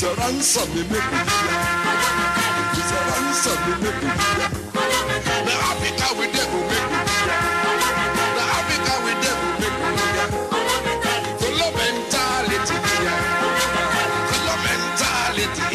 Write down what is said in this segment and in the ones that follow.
a ransom, me make it. It's a ransom, me make it. The Africa we dey go make it. The Africa we dey go make it. Color mentality, color mentality.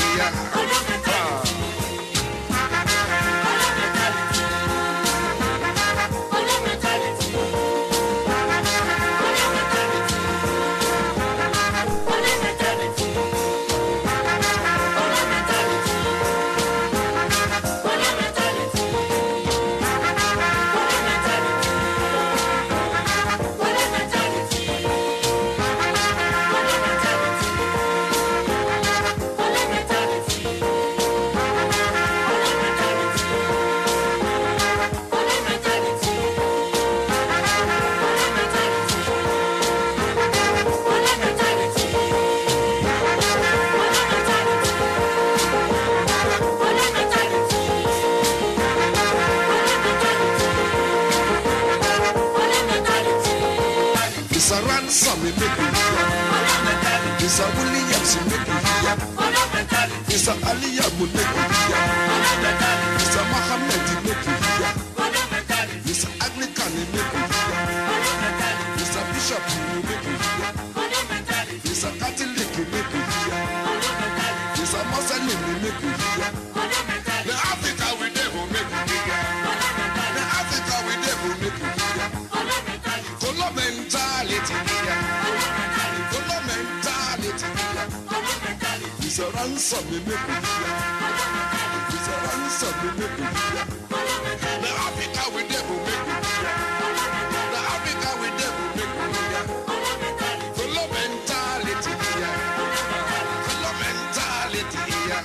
It's a ransom, me make it. It's a Williams, me make it. It's a Aliyah, me make it. It's a Muhammad, me make it. It's a Anglican, me make it. It's a Bishop, me make it. It's a Catholic, me make it. It's a Muslim, me make it. The Africa we never make it. The Africa we never make it. Color mentality, color mentality. It's a ransom, me make it. It's a ransom, me make it. The Africa we never make it. The Africa we never make it. Color mentality, color mentality.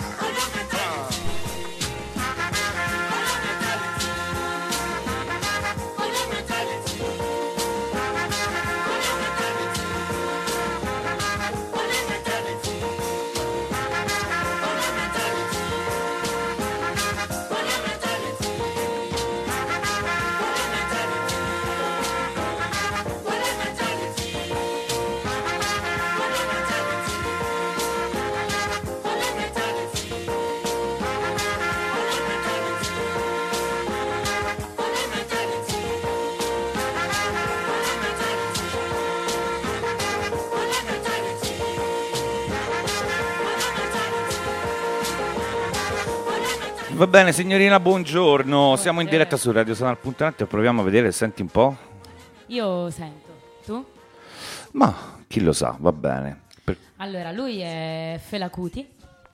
Va bene signorina, buongiorno, siamo in diretta su radiosanal.net e proviamo a vedere, senti un po'. Io sento, tu? Ma chi lo sa, va bene. Allora, lui è Fela Kuti,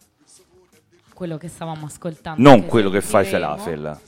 quello che stavamo ascoltando. Non quello che fai falafel.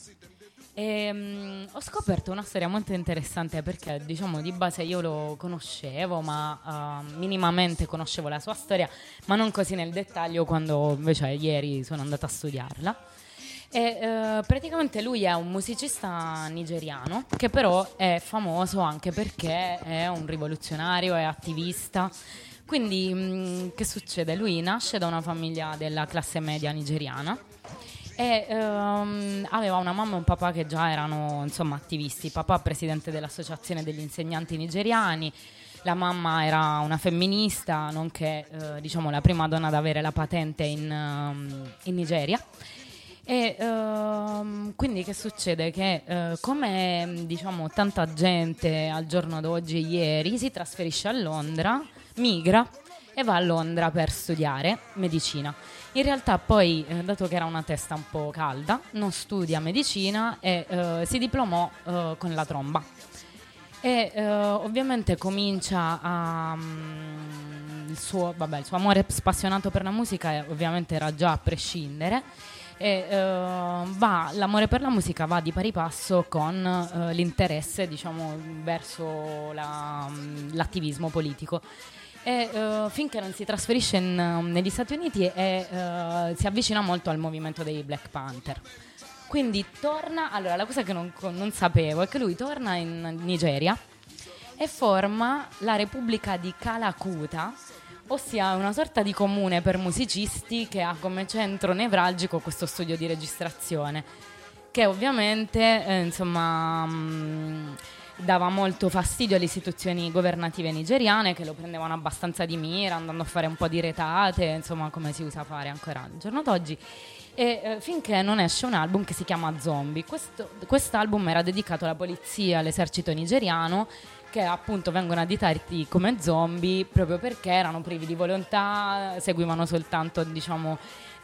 Ho scoperto una storia molto interessante perché, diciamo, di base io lo conoscevo, ma minimamente conoscevo la sua storia, ma non così nel dettaglio quando invece ieri sono andata a studiarla. Praticamente lui è un musicista nigeriano che però è famoso anche perché è un rivoluzionario, è attivista. Quindi che succede? Lui nasce da una famiglia della classe media nigeriana e aveva una mamma e un papà che già erano, insomma, attivisti. Papà presidente dell'associazione degli insegnanti nigeriani, la mamma era una femminista, nonché diciamo la prima donna ad avere la patente in Nigeria. E quindi che succede? Che come diciamo tanta gente al giorno d'oggi, ieri, si trasferisce a Londra, migra e va a Londra per studiare medicina. In realtà poi, dato che era una testa un po' calda, non studia medicina e si diplomò con la tromba. E ovviamente comincia a... il suo amore spassionato per la musica ovviamente era già a prescindere. E l'amore per la musica va di pari passo con l'interesse, diciamo, verso l'attivismo politico. E finché non si trasferisce negli Stati Uniti e si avvicina molto al movimento dei Black Panther. Quindi torna, allora la cosa che non sapevo è che lui torna in Nigeria e forma la Repubblica di Kalakuta, ossia una sorta di comune per musicisti che ha come centro nevralgico questo studio di registrazione, che ovviamente dava molto fastidio alle istituzioni governative nigeriane, che lo prendevano abbastanza di mira, andando a fare un po' di retate, insomma, come si usa fare ancora al giorno d'oggi. E finché non esce un album che si chiama Zombie. Quest'album era dedicato alla polizia, all'esercito nigeriano, che appunto vengono additati come zombie proprio perché erano privi di volontà, seguivano soltanto, diciamo,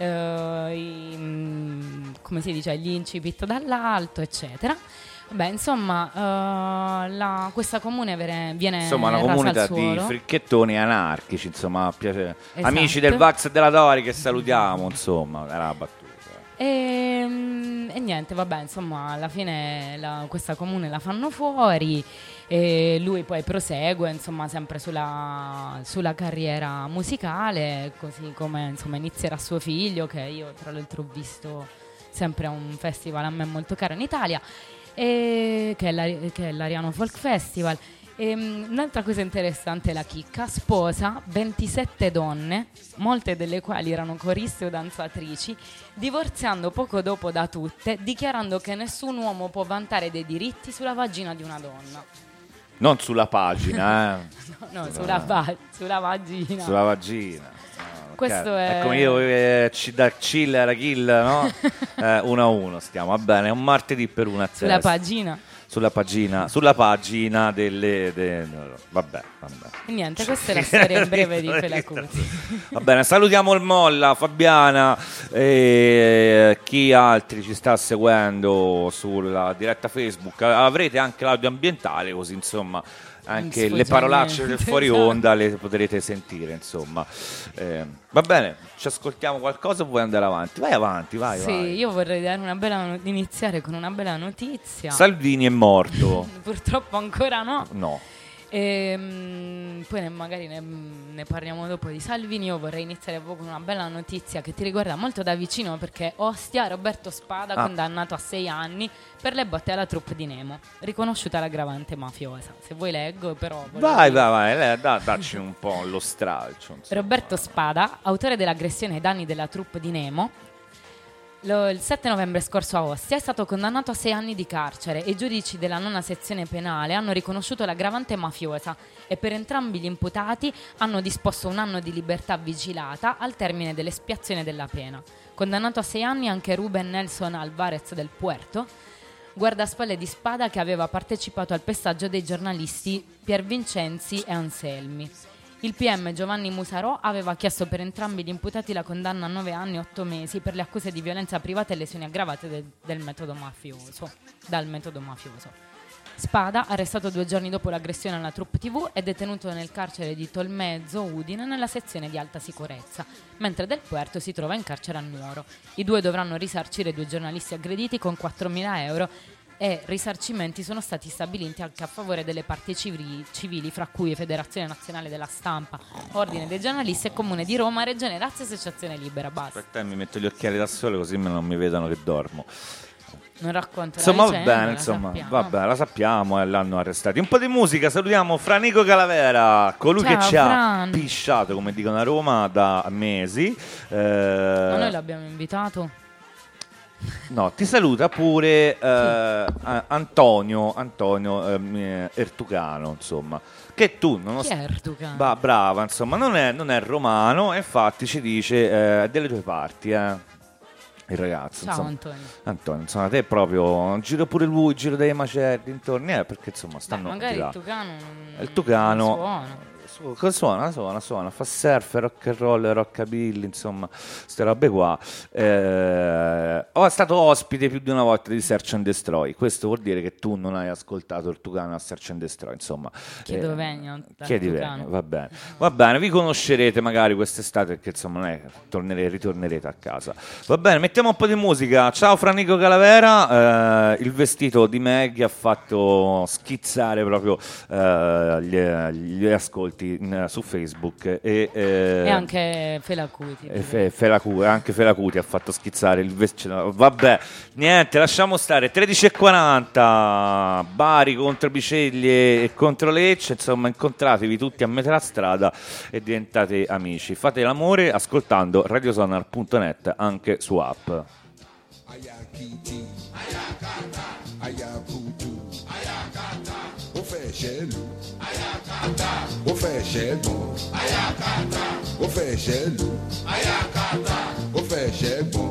come si dice, gli incipit dall'alto, eccetera. Beh, insomma, questa comune viene insomma una rasa comunità al suolo. di fricchettoni anarchici, insomma, piace... Esatto. Amici del Vax e della Tori che salutiamo, insomma, era la battuta. E niente, vabbè, insomma, alla fine questa comune la fanno fuori e lui poi prosegue, insomma, sempre sulla carriera musicale, così come, insomma, inizierà suo figlio, che io tra l'altro ho visto sempre a un festival a me molto caro in Italia, che è l'Ariano Folk Festival. Un'altra cosa interessante è la chicca: sposa 27 donne, molte delle quali erano coriste o danzatrici, divorziando poco dopo da tutte, dichiarando che nessun uomo può vantare dei diritti sulla vagina di una donna. Non sulla pagina, No, sulla vagina. Sulla vagina. Questo è come io da chill alla kill, no? 1-1 stiamo, va bene, è un martedì per una testa. Sulla pagina. Sulla pagina vabbè. E niente, questa è la storia in breve di Fela Kuti. Va bene, salutiamo il Molla, Fabiana e chi altri ci sta seguendo sulla diretta Facebook. Avrete anche l'audio ambientale, così insomma anche le parolacce del fuori onda le potrete sentire, insomma. Va bene, ci ascoltiamo qualcosa o vuoi andare avanti? Vai avanti, vai. Sì, io vorrei iniziare con una bella notizia. Salvini è morto. Purtroppo ancora no. No. Poi magari ne parliamo dopo di Salvini. Io vorrei iniziare con una bella notizia che ti riguarda molto da vicino, perché Ostia, Roberto Spada, condannato a 6 anni per le botte alla troupe di Nemo, riconosciuta l'aggravante mafiosa. Se vuoi leggo, però vai, dacci un po' lo stralcio, insomma. Roberto Spada, autore dell'aggressione ai danni della troupe di Nemo, il 7 novembre scorso a Ostia è stato condannato a 6 anni di carcere e i giudici della 9ª sezione penale hanno riconosciuto l'aggravante mafiosa e per entrambi gli imputati hanno disposto 1 anno di libertà vigilata al termine dell'espiazione della pena. Condannato a 6 anni anche Ruben Nelson Alvarez del Puerto, guardaspalla di Spada, che aveva partecipato al pestaggio dei giornalisti Pier Vincenzi e Anselmi. Il PM Giovanni Musarò aveva chiesto per entrambi gli imputati la condanna a 9 anni e 8 mesi per le accuse di violenza privata e lesioni aggravate dal metodo mafioso. Spada, arrestato 2 giorni dopo l'aggressione alla Troupe TV, è detenuto nel carcere di Tolmezzo Udine nella sezione di alta sicurezza, mentre Del Puerto si trova in carcere a Nuoro. I due dovranno risarcire 2 giornalisti aggrediti con 4.000 euro e risarcimenti sono stati stabiliti anche a favore delle parti civili, fra cui Federazione Nazionale della Stampa, Ordine dei Giornalisti e Comune di Roma, Regione Lazio e Associazione Libera. Basta. Aspetta, mi metto gli occhiali da sole così non mi vedono che dormo. Non racconto insomma, la vicenda, va bene, insomma, vabbè, la sappiamo e l'hanno arrestati. Un po' di musica, salutiamo Franico Calavera, colui Ciao, che ci ha Fran. pisciato, come dicono a Roma, da mesi. Ma noi l'abbiamo invitato. No, ti saluta pure Antonio Ertucano, insomma, che tu non Chi è Ertucano? brava, insomma, non è romano, e infatti ci dice delle tue parti, il ragazzo. Ciao, insomma. Antonio, insomma, te proprio giro pure lui, giro dei macerri intorno, perché insomma stanno magari di là. il Tucano Suona, fa surf, rock and roll, rockabilly, insomma, queste robe qua. È stato ospite più di una volta di Search and Destroy. Questo vuol dire che tu non hai ascoltato il Tucano a Search and Destroy, insomma. Chiedo vegno, va bene, vi conoscerete magari quest'estate, perché insomma non è ritornerete a casa. Va bene, mettiamo un po' di musica. Ciao Franico Calavera. Il vestito di Maggie ha fatto schizzare proprio gli ascolti su Facebook e anche Fela Kuti. Anche Fela Kuti ha fatto schizzare il vestito. Vabbè, niente, lasciamo stare. 13:40, Bari contro Biceglie e contro Lecce, insomma, incontratevi tutti a metà strada e diventate amici. Fate l'amore ascoltando radiosonar.net anche su app. Ayakiti, Ayakata, Ayakutu, Ayakata. fẹ́ ṣẹ́lú ó fẹ́ ṣẹ́gbọ̀n ó fẹ́ ṣẹ́lú ó fẹ́ ṣẹ́gbọ̀n.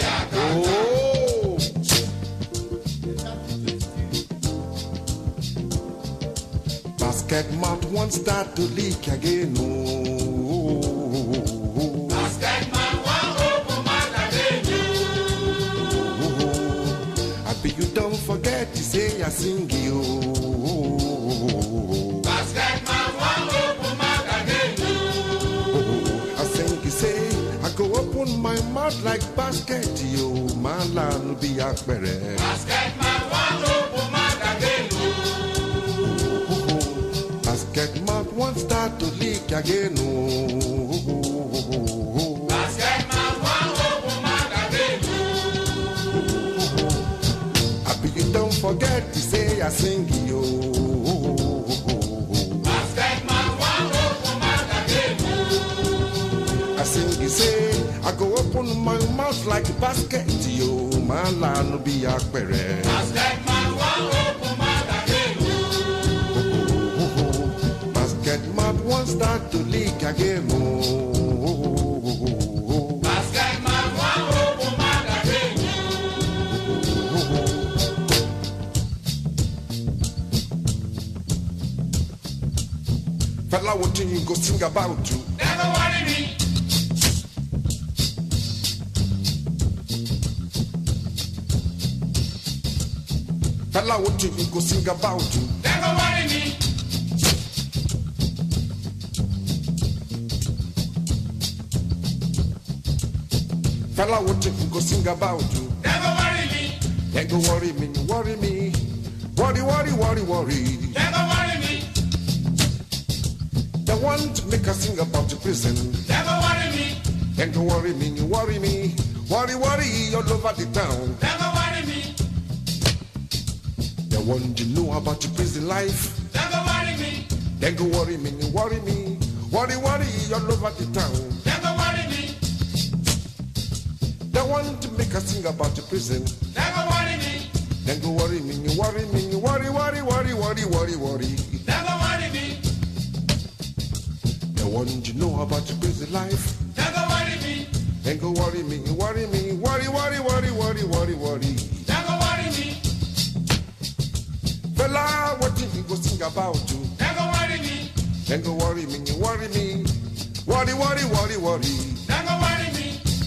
Basket mouth won't start to leak again. Oh. Basket mouth won't open mouth again. Oh. I bet you don't forget to say I sing you. Basket mouth won't open mouth again. Oh. I sing you say I go open my mouth like basket yo. My land will be a better. Basket mouth won't open mouth again. Basket mouth won't start to leak again. Oh. Basket mouth won't open mouth again. I bet you don't forget to say I sing you. Basket mouth won't open mouth again. I sing you say I go open my mouth like a basket yo. My land will be a better. Basket mouth won't open mouth again. Basket mouth won't start to leak again. Oh. Basket mouth won't open mouth again. Fella, what you go sing about you? Never worry me. Fella, what you go sing about you? Never worry me. Fella, what you go sing about you? Never worry me. Then go worry me, worry me. Worry, worry, worry, worry. Never worry me. They want to make us sing about the prison. Never worry me. Then go worry me, worry me. Worry, worry, all over the town. Never worry me. They want to know about the prison life. Never worry me. Then go worry me, worry me. Worry, worry, all over the town. Never worry me. They want to make us sing about the prison. Never worry me. Then go worry me, worry me. Worry, worry, worry, worry, worry, worry. Never worry me. They want to know about the prison life. Never worry me. Then go worry me, worry me. Worry, worry, worry, worry, worry, worry. Never worry me. Fella, what you go sing about you? Never worry me. Then go worry me, worry me. Worry, worry, worry, worry. Never worry me.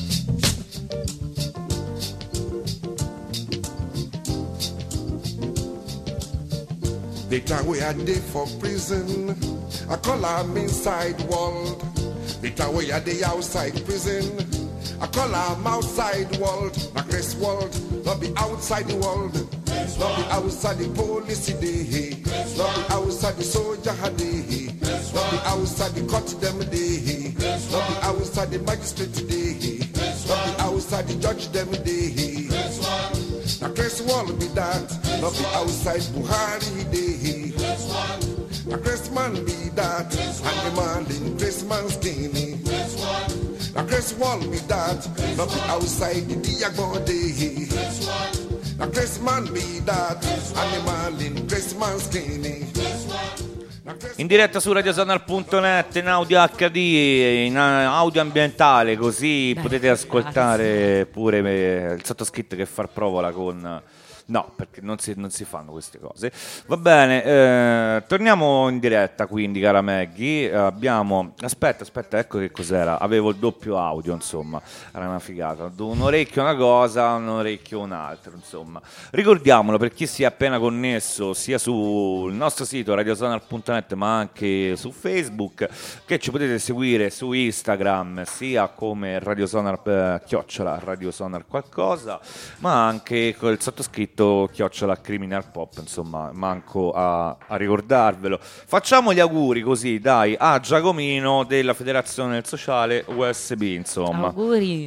The time we are there for prison, I call them inside world. The time we are the outside prison, I call them outside world. Not this world, not be outside the world. Not be outside the police day. Not be outside the soldier day. Not be outside the court them day. Not be outside the magistrate day. Not be outside the judge them day. Now Chris Wall be that. Not be outside Buhari day. Now Chris man be that. And the man in Chris man skinny. Now Chris Wall be that. Not be outside the Diago day. Now Chris man be that. And the man in Chris man skinny. In diretta su radiosonar.net, in audio HD, in audio ambientale, così potete ascoltare pure il sottoscritto che farprovola con... No, perché non si fanno queste cose. Va bene, torniamo in diretta quindi, cara Maggie. Abbiamo... Aspetta, ecco che cos'era. Avevo il doppio audio, insomma. Era una figata. Un orecchio una cosa, un orecchio un'altra, insomma. Ricordiamolo per chi si è appena connesso, sia sul nostro sito radiosonar.net ma anche su Facebook, che ci potete seguire su Instagram, sia come radiosonar, chiocciola radiosonar qualcosa, ma anche col sottoscritto chiocciola Criminal Pop, insomma, manco a ricordarvelo. Facciamo gli auguri così, dai, a Giacomino della Federazione del Sociale USB, insomma. Auguri.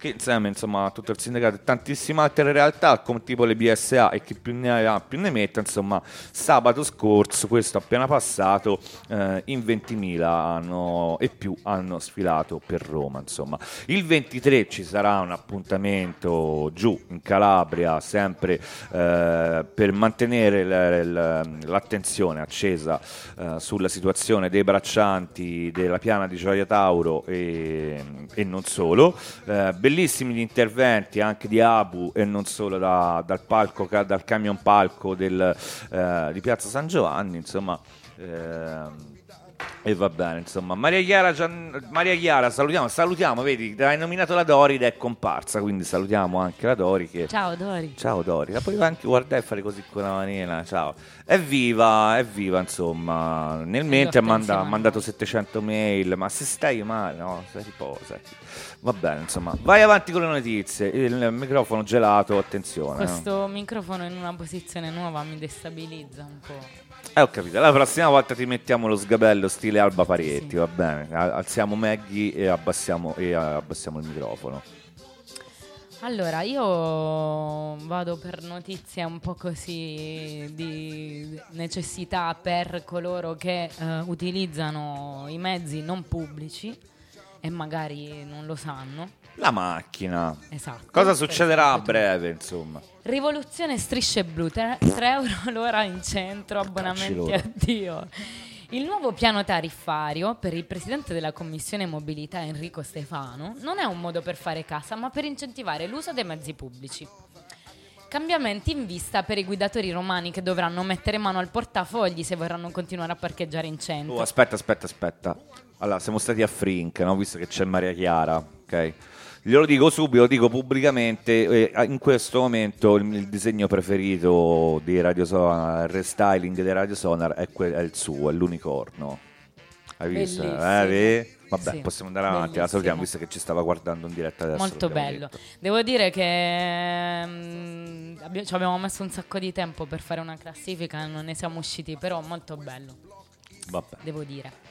che insieme insomma a tutto il sindacato e tantissime altre realtà come tipo le BSA e chi più ne ha più ne metta, insomma sabato scorso, questo appena passato, in 20.000 hanno sfilato per Roma. Insomma il 23 ci sarà un appuntamento giù in Calabria, sempre per mantenere l'attenzione accesa sulla situazione dei braccianti della piana di Gioia Tauro e non solo. Bellissimi gli interventi anche di Abu e non solo dal camion palco di Piazza San Giovanni, insomma. E va bene, insomma. Maria Chiara, salutiamo, vedi, hai nominato la Dori ed è comparsa, quindi salutiamo anche la Dori Ciao Dori. Ciao Dori, la puoi anche guardare e fare così con la manina, ciao. Evviva, insomma. Nel mente ha mandato 700 mail, ma se stai male, no, riposa. Va bene, insomma. Vai avanti con le notizie, il microfono gelato, attenzione. Questo microfono in una posizione nuova mi destabilizza un po'. Ho capito, la prossima volta ti mettiamo lo sgabello stile Alba Parietti, sì. Va bene, alziamo Maggie e abbassiamo il microfono. Allora, io vado per notizie un po' così di necessità per coloro che utilizzano i mezzi non pubblici e magari non lo sanno. La macchina. Esatto. Cosa succederà a breve, insomma? Rivoluzione strisce blu, 3 euro l'ora in centro, abbonamenti a Dio. Il nuovo piano tariffario per il presidente della Commissione Mobilità Enrico Stefano non è un modo per fare cassa, ma per incentivare l'uso dei mezzi pubblici. Cambiamenti in vista per i guidatori romani che dovranno mettere mano al portafogli se vorranno continuare a parcheggiare in centro. Aspetta. Allora, siamo stati a Frink, no? Visto che c'è Maria Chiara, ok? Glielo dico subito, lo dico pubblicamente, in questo momento il disegno preferito di Radio Sonar, il restyling di Radio Sonar è il suo, è l'unicorno. Hai visto? Vabbè, sì, possiamo andare avanti, la salutiamo visto che ci stava guardando in diretta adesso. Molto bello. Detto. Devo dire che ci abbiamo messo un sacco di tempo per fare una classifica e non ne siamo usciti, però molto bello. Vabbè. Devo dire.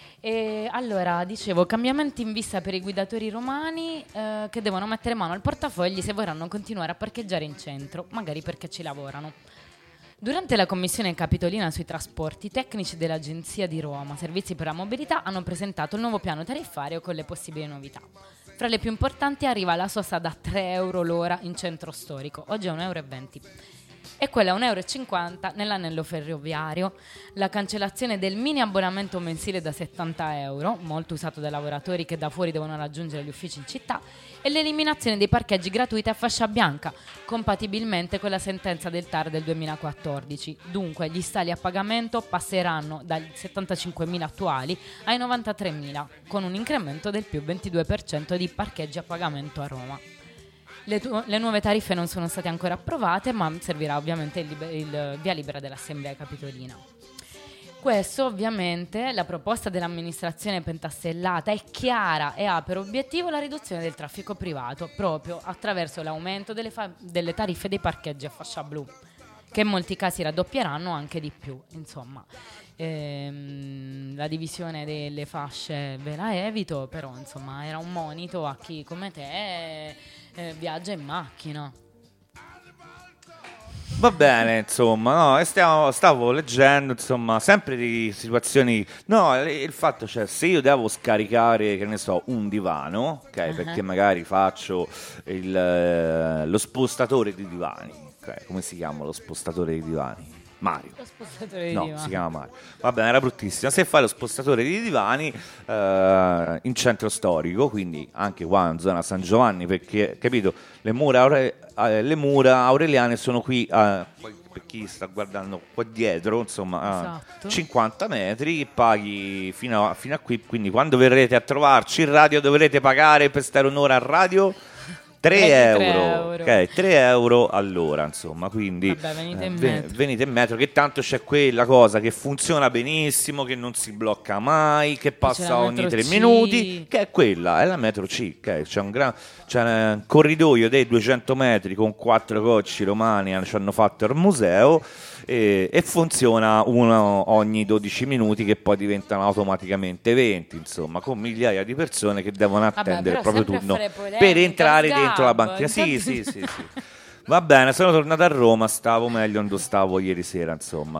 E allora, dicevo, cambiamenti in vista per i guidatori romani che devono mettere mano al portafogli se vorranno continuare a parcheggiare in centro, magari perché ci lavorano. Durante la commissione capitolina sui trasporti, i tecnici dell'Agenzia di Roma Servizi per la Mobilità hanno presentato il nuovo piano tariffario con le possibili novità. Fra le più importanti arriva la sosta da 3 euro l'ora in centro storico, oggi è 1,20 euro. E quella 1,50 euro nell'anello ferroviario, la cancellazione del mini abbonamento mensile da 70 euro, molto usato dai lavoratori che da fuori devono raggiungere gli uffici in città, e l'eliminazione dei parcheggi gratuiti a fascia bianca, compatibilmente con la sentenza del TAR del 2014. Dunque gli stalli a pagamento passeranno dai 75.000 attuali ai 93.000, con un incremento del più 22% di parcheggi a pagamento a Roma. Le nuove tariffe non sono state ancora approvate, ma servirà ovviamente il via libera dell'Assemblea Capitolina. Questo ovviamente, la proposta dell'amministrazione pentastellata è chiara e ha per obiettivo la riduzione del traffico privato proprio attraverso l'aumento delle tariffe dei parcheggi a fascia blu, che in molti casi raddoppieranno anche di più. Insomma, la divisione delle fasce ve la evito, però insomma era un monito a chi come te viaggia in macchina. Va bene, insomma, no, stavo leggendo, insomma, sempre di situazioni. No, il fatto c'è, se io devo scaricare, che ne so, un divano, ok, perché magari faccio lo spostatore di divani, ok, come si chiama lo spostatore di divani? Mario. Lo spostatore di divani. Si chiama Mario. Va bene, era bruttissima. Se fai lo spostatore di divani in centro storico, quindi anche qua in zona San Giovanni, perché, capito, le mura aureliane sono qui, poi per chi sta guardando qua dietro, insomma, esatto. 50 metri, paghi fino a qui, quindi quando verrete a trovarci in radio dovrete pagare per stare un'ora a radio. 3 3 euro, euro. ok, 3 euro all'ora, insomma, quindi Vabbè, venite in metro. venite in metro, che tanto c'è quella cosa che funziona benissimo, che non si blocca mai, che c'è passa la ogni metro 3 C. minuti, che è quella, è la metro C, ok? C'è un corridoio dei 200 metri con 4 cocci romani, ci hanno fatto il museo, e funziona uno ogni 12 minuti, che poi diventano automaticamente 20, insomma, con migliaia di persone che devono attendere il però proprio sempre a turno fare polemica, per entrare sgabbo, dentro la banchina. Sì, intanto- sì. Va bene, sono tornato a Roma, stavo meglio dove stavo ieri sera, insomma.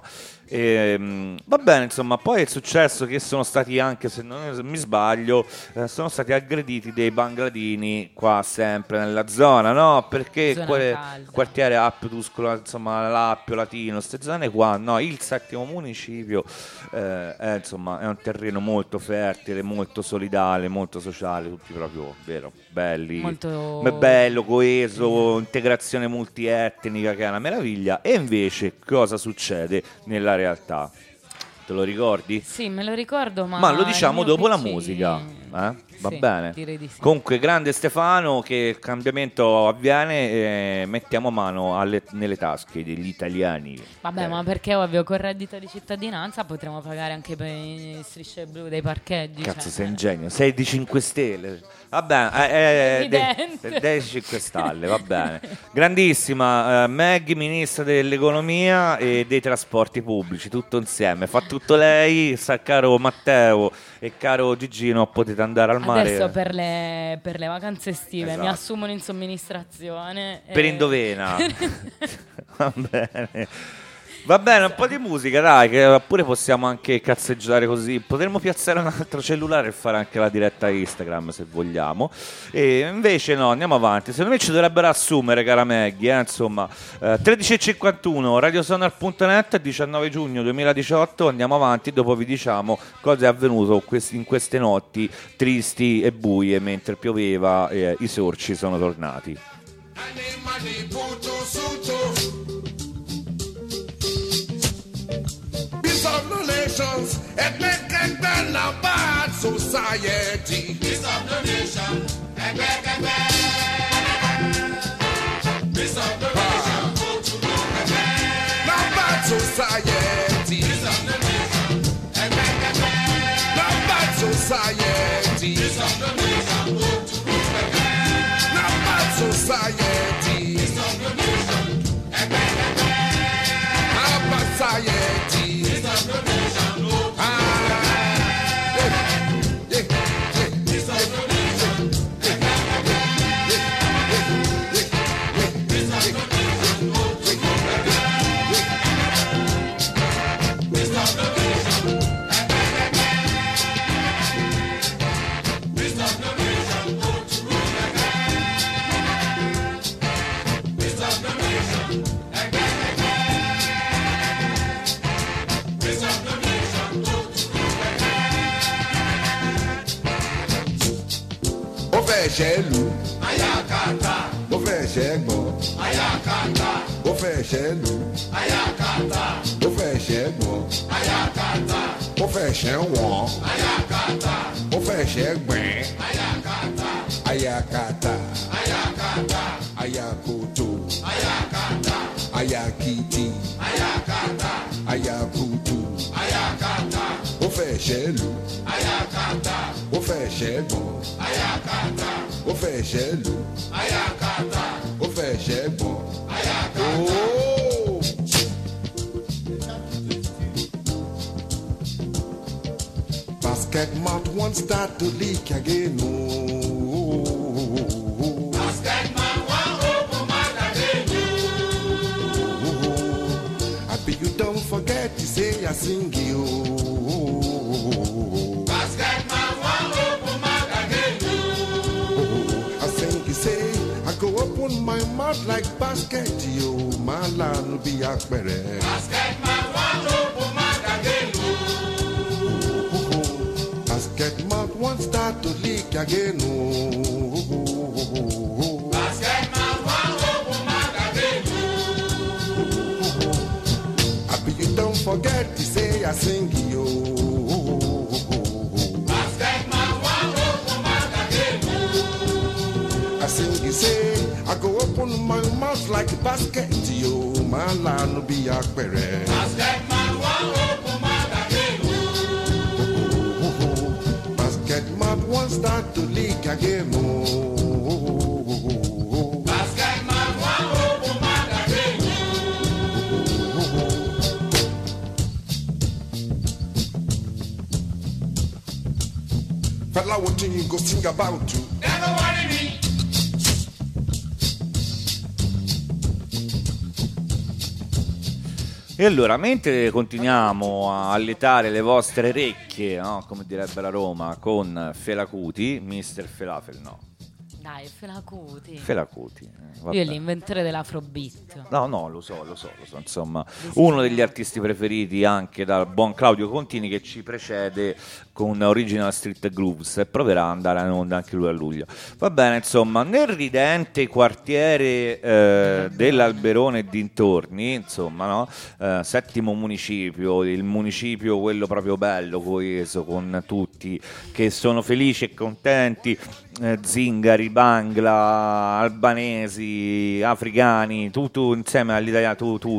Va bene, insomma, poi è successo che sono stati anche, se non mi sbaglio, sono stati aggrediti dei bangladini qua sempre nella zona, no? Perché Zona il calda. quartiere Appio, Tuscola, insomma, l'Appio, Latino, queste zone qua, no? Il 7° municipio insomma, è un terreno molto fertile, molto solidale, molto sociale, tutti proprio, vero, belli, Molto- bello, coeso, integrazione multietnica, che è una meraviglia. E invece cosa succede nella realtà? Te lo ricordi? Sì, me lo ricordo, Ma lo diciamo il mio dopo la PC musica, va Sì, bene? direi di sì. Comunque, grande Stefano, che il cambiamento avviene, mettiamo mano nelle tasche degli italiani. Vabbè, ma perché ovvio, con reddito di cittadinanza potremo pagare anche per i strisce blu dei parcheggi. Cazzo, cioè. sei un genio, sei di 5 Stelle. Vabbè, Evidente. dei 5 Stelle, va bene. Grandissima, Maggie, ministra dell'economia e dei trasporti pubblici, tutto insieme. Fa tutto lei, caro Matteo e caro Gigino, potete andare al mare. Adesso per le vacanze estive mi Esatto. assumono in somministrazione. Per Indovena. Va bene. Va bene, un po' di musica, dai, che pure possiamo anche cazzeggiare così. Potremmo piazzare un altro cellulare e fare anche la diretta Instagram, se vogliamo. E invece no, andiamo avanti. Secondo me ci dovrebbero assumere, cara Maggie, insomma. 13:51, radiosonar.net, 19 giugno 2018. Andiamo avanti, dopo vi diciamo cosa è avvenuto in queste notti tristi e buie, mentre pioveva e i sorci sono tornati. Peace of the nations, ethnic and then a bad society. Peace of the nation, Peace of the nation, go to Now bad society. Peace of the nation, Now bad society. Peace of the nation, go to Now bad society. Peace of the nation, Now bad society. Peace of the nation, go to Peace of the nation, Peace of the nation, go to Peace of the nation, Peace of the nation, go to Peace of the nation, Peace of the nation, go Ó fẹ́ ṣẹ́ lù, Ayakata, ó fẹ́ ṣẹ́ gbọ́, Ayakata, ó fẹ́ ṣẹ́ lù, Ayakata, ó fẹ́ ṣẹ́ gbọ́, Ayakata, ó fẹ́ ṣẹ́ wọ̀n, Ayakata, ó fẹ́ ṣẹ́ gbẹ̀n. Ayakata, Ayakata, Ayakata, ayakoto, Ayakata, ayakiti, Ayakata, ayakutu. Ayakata, Ó fẹ́ ṣẹ́ lù, Ayakata, ó fẹ́ ṣẹ́ gbọ́, Ayakata, ó fẹ́ ṣẹ́ lù, Ayakata, ó fẹ́ ṣẹ́ gbọ́. Ayakata. Oh! Basket mouth won't start to leak again. Oh. Basket man want open mouth again. I bet you don't forget to say I sing you. Basket man want open mouth again. I sing you say I go open my mouth like basket yo. My land will be a Basket man want open mouth again. basket mouth won't start to leak again. Oh. Basket man want open mouth again. I bet you don't forget to say I sing you. Basket man want open mouth again. I sing you say like a basket, yo, my land will be a query. Basket man want open magazine. Basket man won't start to leak again. Basket man want open magazine. Fella, what you go sing about you? Never worry me. E allora, mentre continuiamo a alletare le vostre orecchie, no? Come direbbe la Roma, con Felacuti, Mister Felafel, no. Dai, Felacuti. Felacuti. Io è l'inventore dell'Afrobeat. No, lo so, insomma, uno degli artisti preferiti anche dal buon Claudio Contini, che ci precede con Original Street Grooves e proverà ad andare in onda anche lui a luglio. Va bene, insomma, nel ridente quartiere dell'Alberone e dintorni, insomma, no? Settimo municipio, il municipio quello proprio bello, coeso, con tutti che sono felici e contenti, zingari, bangla, albanesi, africani, tu insieme all'italiano,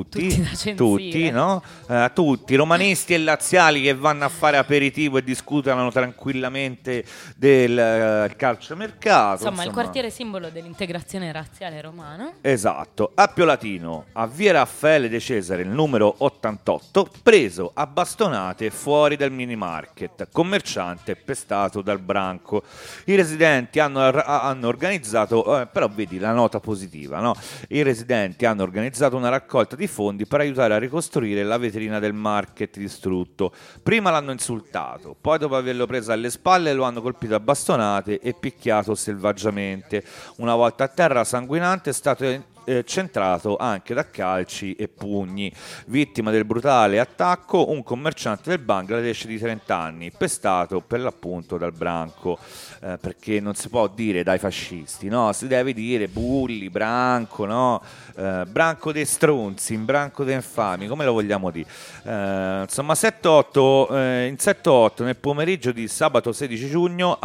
tutti, no? Tutti, romanisti e laziali che vanno a fare aperitivo e discutono tranquillamente del calciomercato. Insomma, il quartiere simbolo dell'integrazione razziale romana. Esatto, a Piolatino, a via Raffaele De Cesare, il numero 88, preso a bastonate fuori dal mini market, commerciante pestato dal branco. I residenti hanno organizzato, però vedi la nota positiva, no? I residenti hanno organizzato una raccolta di fondi per aiutare a ricostruire la vetrina del market distrutto. Prima l'hanno insultato, poi dopo averlo preso alle spalle lo hanno colpito a bastonate e picchiato selvaggiamente. Una volta a terra sanguinante è stato centrato anche da calci e pugni. Vittima del brutale attacco un commerciante del Bangladesh di 30 anni, pestato per l'appunto dal branco, perché non si può dire dai fascisti, no? Si deve dire bulli, branco, no? Branco dei stronzi, branco dei infami, come lo vogliamo dire? Insomma, 7-8, in 7-8 nel pomeriggio di sabato 16 giugno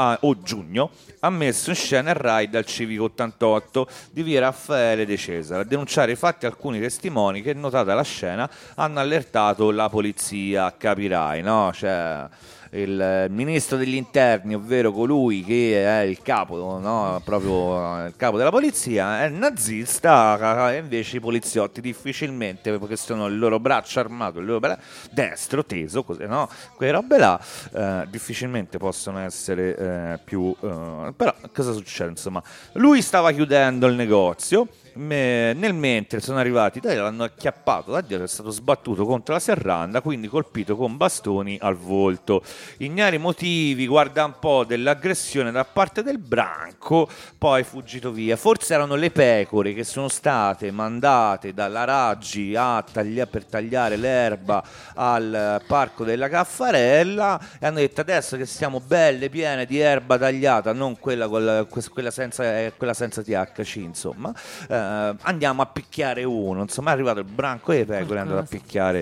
ha messo in scena il raid al civico 88 di via Raffaele De Cesare. A denunciare i fatti alcuni testimoni che, notata la scena, hanno allertato la polizia, capirai, no? Cioè, il ministro degli interni, ovvero colui che è il capo, no? Proprio il capo della polizia, è nazista, e invece i poliziotti difficilmente, perché sono il loro braccio armato, il loro destro teso, così, no? Quelle robe là difficilmente possono essere più... però cosa succede? Insomma, lui stava chiudendo il negozio. Nel mentre sono arrivati, l'hanno acchiappato da dietro, è stato sbattuto contro la serranda, quindi colpito con bastoni al volto. Ignari motivi, guarda un po', dell'aggressione da parte del branco, poi fuggito via. Forse erano le pecore che sono state mandate dalla Raggi per tagliare l'erba al parco della Caffarella, e hanno detto: adesso che siamo belle piene di erba tagliata, non quella senza THC, insomma, andiamo a picchiare uno. Insomma, è arrivato il branco e le pecore, è andato a picchiare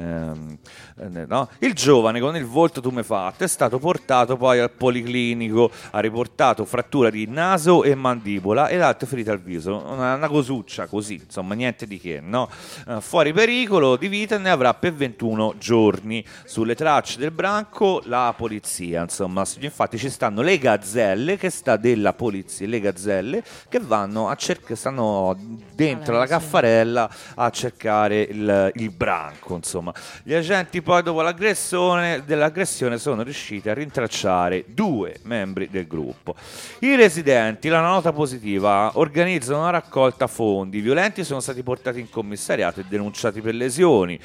no? Il giovane con il volto tumefatto è stato portato poi al policlinico, ha riportato frattura di naso e mandibola e altre ferite al viso, una cosuccia così, insomma, niente di che, no? Fuori pericolo di vita, ne avrà per 21 giorni. Sulle tracce del branco la polizia, insomma, infatti ci stanno le gazzelle della polizia, le gazzelle che vanno a cercare, stanno dentro la Caffarella a cercare il branco, insomma. Gli agenti poi, dopo dell'aggressione, sono riusciti a rintracciare 2 membri del gruppo. I residenti, la nota positiva, organizzano una raccolta fondi. I violenti sono stati portati in commissariato e denunciati per lesioni.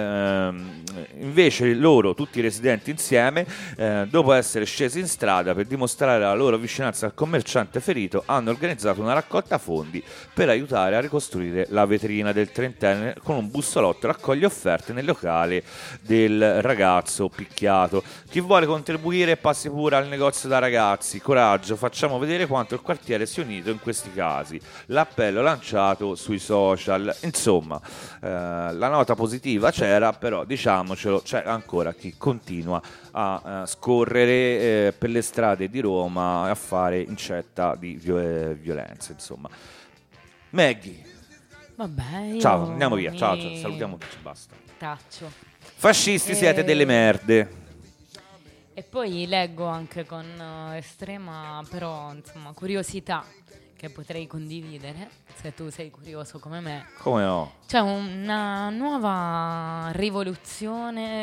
Invece loro, tutti i residenti insieme, dopo essere scesi in strada per dimostrare la loro vicinanza al commerciante ferito, hanno organizzato una raccolta fondi per aiutare a ricostruire la vetrina del trentenne. Con un bussolotto raccoglie offerte nel locale del ragazzo picchiato. Chi vuole contribuire passi pure al negozio da ragazzi. Coraggio, facciamo vedere quanto il quartiere sia unito in questi casi. L'appello lanciato sui social. Insomma, la nota positiva c'era, però diciamocelo, c'è ancora chi continua a scorrere per le strade di Roma e a fare incetta di violenza, insomma. Maggie, Vabbè, Ciao, andiamo via. Ciao, salutiamo tutti, basta. Taccio. Fascisti siete delle merde. E poi leggo anche con estrema, però, insomma, curiosità che potrei condividere, se tu sei curioso come me. Come no? C'è una nuova rivoluzione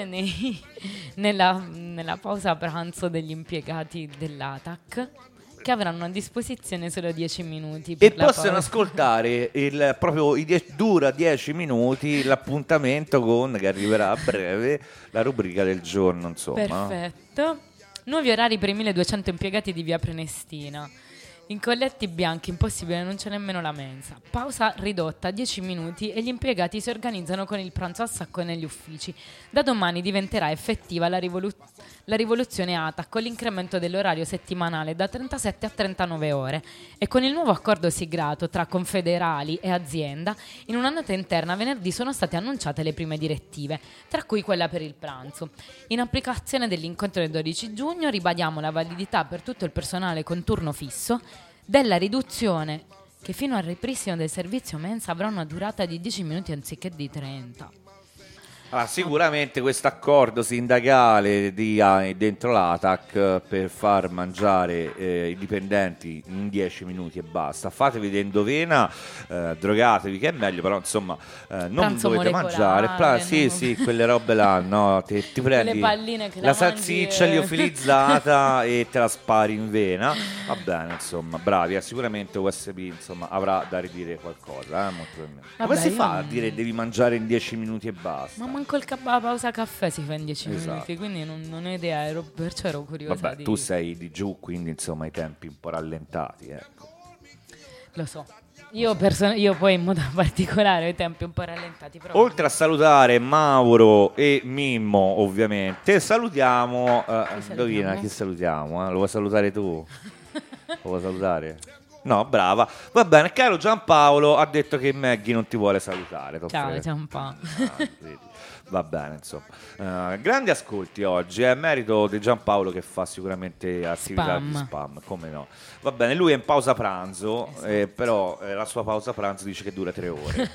nella pausa pranzo degli impiegati dell'ATAC, che avranno a disposizione solo 10 minuti per E la possono pausa. ascoltare dura 10 minuti l'appuntamento che arriverà a breve, la rubrica del giorno, insomma. Perfetto. Nuovi orari per i 1200 impiegati di via Prenestina. In colletti bianchi, impossibile, non c'è nemmeno la mensa. Pausa ridotta, 10 minuti, e gli impiegati si organizzano con il pranzo a sacco negli uffici. Da domani diventerà effettiva la rivoluzione ATAC, con l'incremento dell'orario settimanale da 37 a 39 ore. E con il nuovo accordo siglato tra confederali e azienda, in una nota interna venerdì sono state annunciate le prime direttive, tra cui quella per il pranzo. In applicazione dell'incontro del 12 giugno ribadiamo la validità per tutto il personale con turno fisso della riduzione, che fino al ripristino del servizio mensa avrà una durata di 10 minuti anziché di 30. Sicuramente questo accordo sindacale dentro l'ATAC per far mangiare i dipendenti in 10 minuti e basta. Fatevi dell'endovena, drogatevi che è meglio, però insomma non Pranzo dovete mangiare. molecolare, Sì, quelle robe là, no? Ti prendi palline che la la salsiccia mangi, liofilizzata e te la spari in vena. Va bene, insomma, bravi. Sicuramente USB insomma avrà da ridire qualcosa. Molto probabilmente. Come Vabbè, si fa io- a dire devi mangiare in 10 minuti e basta? Ma manco la pausa caffè si fa in 10 Esatto. minuti, quindi non ho idea, perciò ero curiosa Vabbè, di... tu sei di giù, quindi insomma i tempi un po' rallentati, ecco. Lo so. Io poi in modo particolare ho i tempi un po' rallentati. Però Oltre a salutare Mauro e Mimmo, ovviamente, salutiamo. Indovina chi salutiamo? Lo vuoi salutare tu? Lo vuoi salutare? No, brava. Va bene, caro Giampaolo ha detto che Maggie non ti vuole salutare. Ciao Giampaolo. Vedi. Va bene, insomma. Grandi ascolti oggi, merito di Giampaolo che fa sicuramente attività di spam, come no. Va bene, lui è in pausa pranzo, però la sua pausa pranzo dice che dura 3 ore.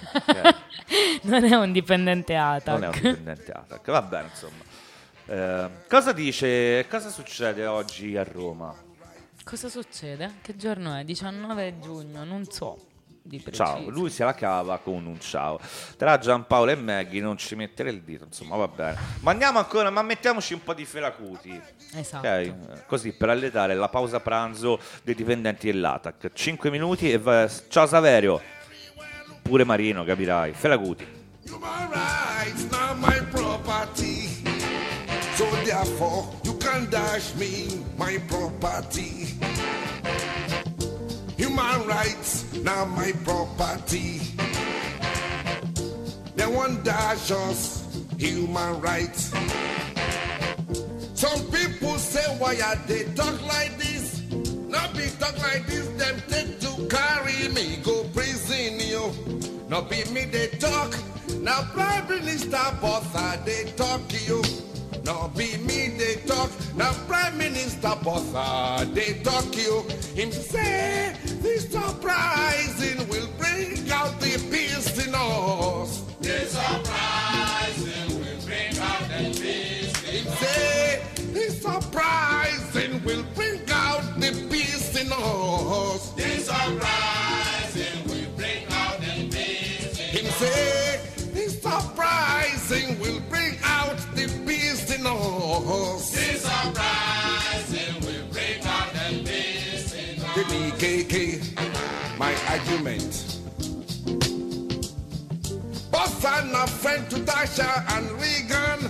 Non è un dipendente ATAC. Non è un dipendente ATAC, va bene, insomma. Cosa dice, cosa succede oggi a Roma? Cosa succede? Che giorno è? 19 giugno, non so di preciso. Ciao, lui se la cava con un ciao. Tra Giampaolo e Maggie non ci mettere il dito, insomma, va bene. Ma andiamo ancora, ma mettiamoci un po' di Felacuti. Esatto. Ok? Così per alletare la pausa pranzo dei dipendenti dell'ATAC. 5 minuti e ciao Saverio. Pure Marino, capirai. Felacuti. Human rights, not my property. So therefore, you can dash me my property. Human rights, not my property. They won't dash us human rights. Some people say, why are they talk like this? Not be talk like this, them take to carry me, go prison, yo. Not be me, they talk. Now Prime Minister Botha, they talk, yo. Not be me, they talk. Now Prime Minister Botha, they talk, yo. Him say, this uprising will bring out the peace in us. This uprising will bring out the peace in Him us. say, this uprising will bring out the peace in us. This uprising will bring out the peace in Him us. say, this uprising will bring out the peace in us. This uprising will bring out the peace in us. Give me KK, my argument. Both are not friend to Dasha and Reagan.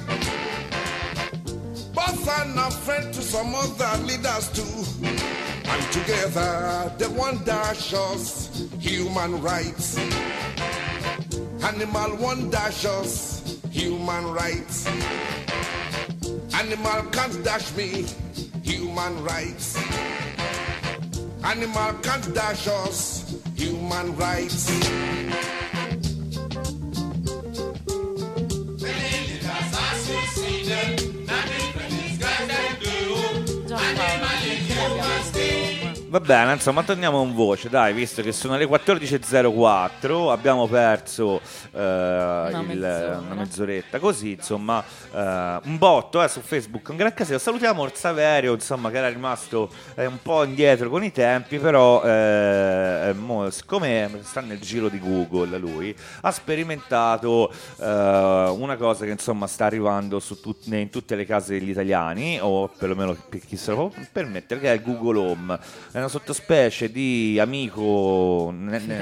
Both are not friend to some other leaders too. And together they want dash us human rights. Animal want dash us human rights. Animal can't dash me human rights. Animal can't dash us human rights. Va bene, insomma, torniamo in voce, dai, visto che sono le 14.04, abbiamo perso una mezz'oretta, così, insomma, un botto su Facebook, un gran casino. Salutiamo il Saverio, insomma, che era rimasto un po' indietro con i tempi, però siccome sta nel giro di Google lui, ha sperimentato una cosa che, insomma, sta arrivando in tutte le case degli italiani, o perlomeno per chi se lo può permettere, che è il Google Home. È una sottospecie di amico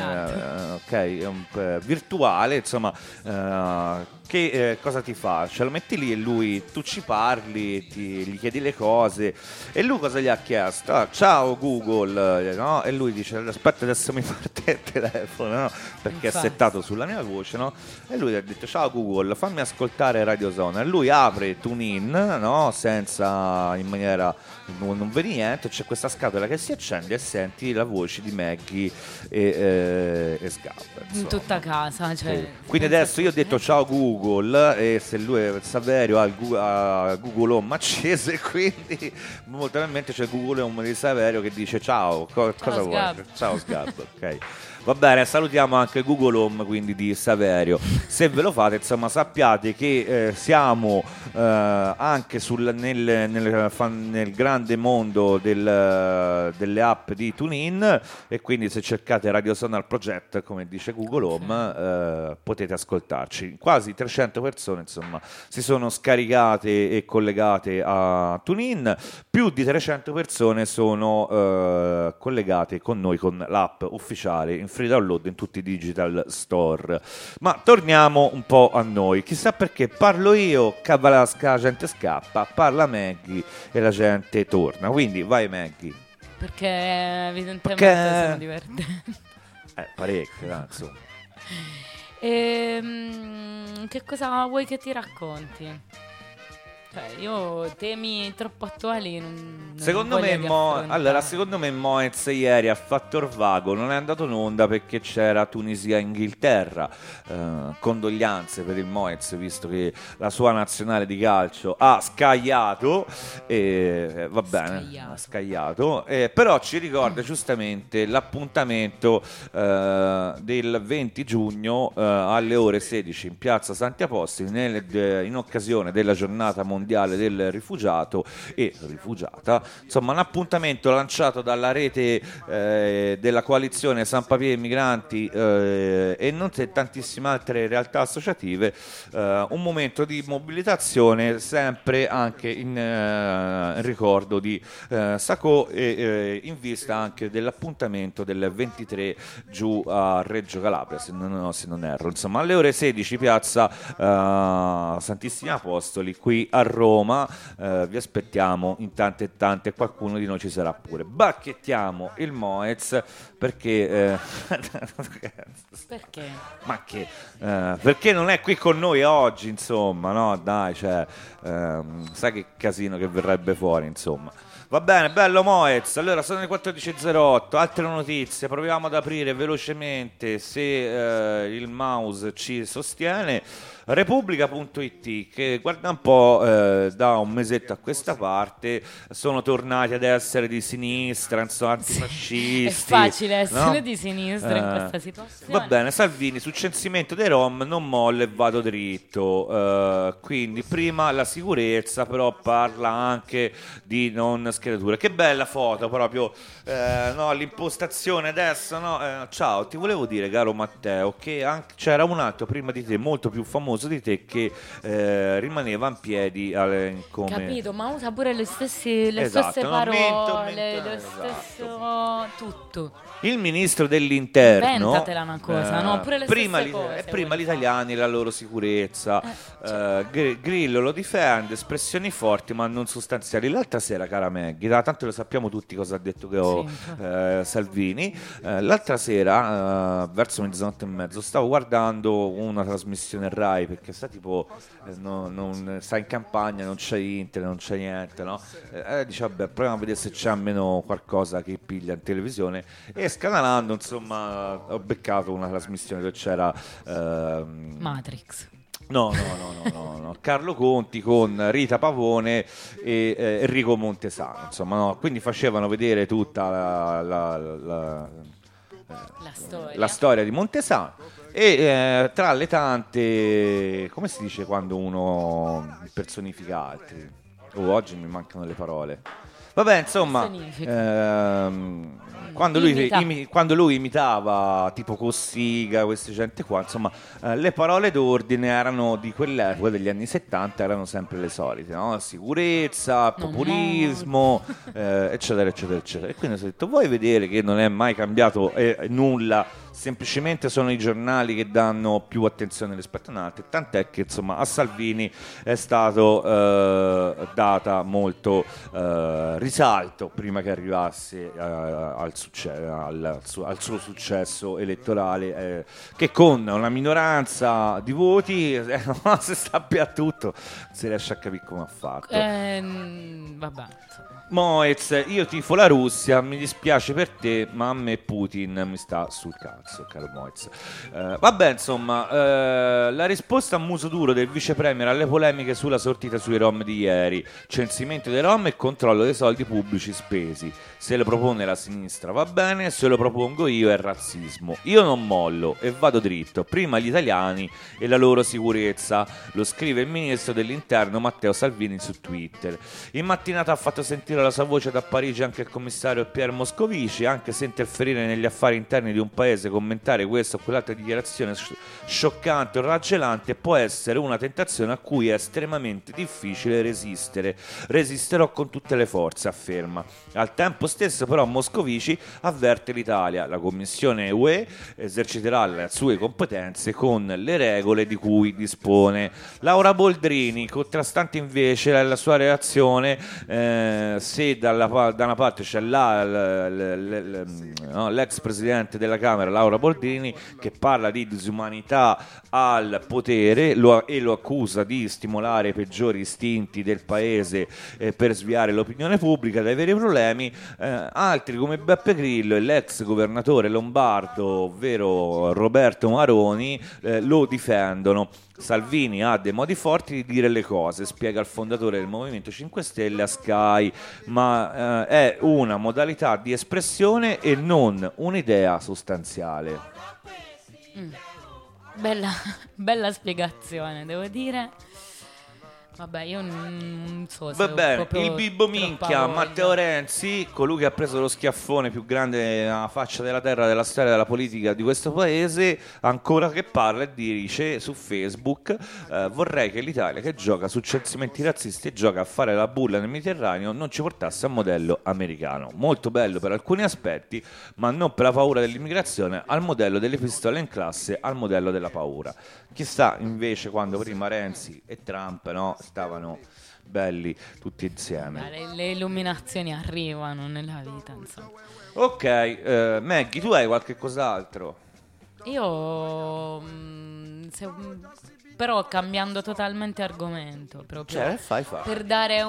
virtuale, insomma, che cosa ti fa? Ce lo metti lì e lui, tu ci parli, gli chiedi le cose, e lui cosa gli ha chiesto? Ah, ciao Google, no? E lui dice aspetta, adesso mi parte il telefono, no? Perché è settato sulla mia voce, no? E lui gli ha detto ciao Google, fammi ascoltare Radio Zona. E lui apre TuneIn, no? In maniera non vedi niente, c'è questa scatola che si accende e senti la voce di Maggie e Sgab in tutta casa, cioè, sì. Quindi adesso io ho detto ciao Google, e se lui Saverio ha Google Home acceso, e quindi molto probabilmente c'è Google Home di Saverio che dice ciao, cosa vuoi? Ciao Sgab, ok. Va bene, salutiamo anche Google Home, quindi di Saverio. Se ve lo fate, insomma, sappiate che siamo anche nel grande mondo delle app di TuneIn, e quindi se cercate Radio Sonar Project, come dice Google Home, potete ascoltarci. Quasi 300 persone, insomma, si sono scaricate e collegate a TuneIn, più di 300 persone sono collegate con noi con l'app ufficiale in free download in tutti i digital store. Ma torniamo un po' a noi. Chissà perché parlo io, la gente scappa, parla Maggie e la gente torna. Quindi vai Maggie. Perché evidentemente sono divertente. Parecchio, insomma. Che cosa vuoi che ti racconti? Io temi troppo attuali secondo me Moez ieri a Fattor Vago non è andato in onda perché c'era Tunisia-Inghilterra. Condoglianze per il Moez, visto che la sua nazionale di calcio ha scagliato, va bene, ha scagliato, però ci ricorda giustamente l'appuntamento del 20 giugno alle ore 16 in piazza Santi Apostoli, in occasione della giornata mondiale del rifugiato e rifugiata, insomma un appuntamento lanciato dalla rete della coalizione San Papier Migranti e non c'è tantissime altre realtà associative, un momento di mobilitazione sempre anche in ricordo di Sacco e in vista anche dell'appuntamento del 23 giù a Reggio Calabria, se non erro, insomma alle ore 16 piazza Santissimi Apostoli qui a Roma. Vi aspettiamo in tante e tante, qualcuno di noi ci sarà pure. Bacchettiamo il Moez perché perché? Ma che perché non è qui con noi oggi, insomma, no? Dai, cioè, sai che casino che verrebbe fuori, insomma. Va bene, bello Moez. Allora sono le 14.08, altre notizie, proviamo ad aprire velocemente se il mouse ci sostiene. Repubblica.it, che guarda un po' da un mesetto a questa parte sono tornati ad essere di sinistra, insomma, antifascisti. È facile essere di sinistra in questa situazione. Va bene, Salvini sul censimento dei Rom non molla e vado dritto, quindi prima la sicurezza, però parla anche di non scherature. Che bella foto proprio, no, l'impostazione adesso, no? Ciao, ti volevo dire, caro Matteo, che c'era un altro prima di te molto più famoso di te che rimaneva in piedi come... Capito, ma usa pure le stesse parole, lo stesso tutto. Il ministro dell'interno inventatela una cosa, no? Pure le stesse cose, prima gli italiani, la loro sicurezza, Grillo lo difende, espressioni forti ma non sostanziali. L'altra sera, cara Maggie, tanto lo sappiamo tutti cosa ha detto Salvini, l'altra sera verso mezzanotte e mezzo stavo guardando una trasmissione Rai, perché sta tipo non sta in campagna, non c'è internet, non c'è niente, no? Dice vabbè, proviamo a vedere se c'è almeno qualcosa che piglia in televisione, e scanalando, insomma, ho beccato una trasmissione dove c'era Matrix. No. Carlo Conti con Rita Pavone e Enrico Montesano, insomma, no? Quindi facevano vedere tutta la storia di Montesano e tra le tante, come si dice quando uno personifica altri? Oggi mi mancano le parole. Vabbè, insomma, quando lui imitava tipo Cossiga, queste gente qua, insomma, le parole d'ordine erano di quell'epoca, degli anni 70, erano sempre le solite, no? Sicurezza, populismo, eccetera, eccetera, eccetera. E quindi ho detto, vuoi vedere che non è mai cambiato nulla? Semplicemente sono i giornali che danno più attenzione rispetto ad altri, tant'è che insomma a Salvini è stato data molto risalto prima che arrivasse al suo successo elettorale, che con una minoranza di voti se sta a tutto non si riesce a capire come ha fatto. Vabbè. Moez, io tifo la Russia, mi dispiace per te, ma a me Putin mi sta sul cazzo, caro Moez. Vabbè, insomma, la risposta a muso duro del vice premier alle polemiche sulla sortita sui Rom di ieri: censimento dei Rom e controllo dei soldi pubblici spesi. Se lo propone la sinistra va bene, se lo propongo io è razzismo. Io non mollo e vado dritto, prima gli italiani e la loro sicurezza, lo scrive il ministro dell'interno Matteo Salvini su Twitter. In mattinata ha fatto sentire la sua voce da Parigi anche il commissario Pierre Moscovici, anche se interferire negli affari interni di un paese, commentare questa o quell'altra dichiarazione scioccante o raggelante può essere una tentazione a cui è estremamente difficile resistere. Resisterò con tutte le forze, afferma. Al tempo stesso però Moscovici avverte l'Italia: la Commissione UE eserciterà le sue competenze con le regole di cui dispone. Laura Boldrini, contrastante invece la sua reazione, se da una parte c'è l'ex presidente della Camera Laura Boldrini che parla di disumanità al potere e lo accusa di stimolare i peggiori istinti del paese per sviare l'opinione pubblica dai veri problemi, altri come Beppe Grillo e l'ex governatore lombardo ovvero Roberto Maroni lo difendono. Salvini ha dei modi forti di dire le cose, spiega il fondatore del Movimento 5 Stelle a Sky, ma è una modalità di espressione e non un'idea sostanziale. Bella spiegazione, devo dire. Vabbè, io non so se va bene, il Bibbo Minchia, Matteo Renzi, colui che ha preso lo schiaffone più grande alla faccia della terra della storia della politica di questo paese, ancora che parla e dice su Facebook: vorrei che l'Italia, che gioca su censimenti razzisti e gioca a fare la bulla nel Mediterraneo, non ci portasse a modello americano. Molto bello per alcuni aspetti, ma non per la paura dell'immigrazione, al modello delle pistole in classe, al modello della paura. Chissà invece quando prima Renzi e Trump, no, stavano belli tutti insieme. Le illuminazioni arrivano nella vita, insomma. Ok, Maggie, tu hai qualche cos'altro? Io però cambiando totalmente argomento proprio, Cioè, fai. per dare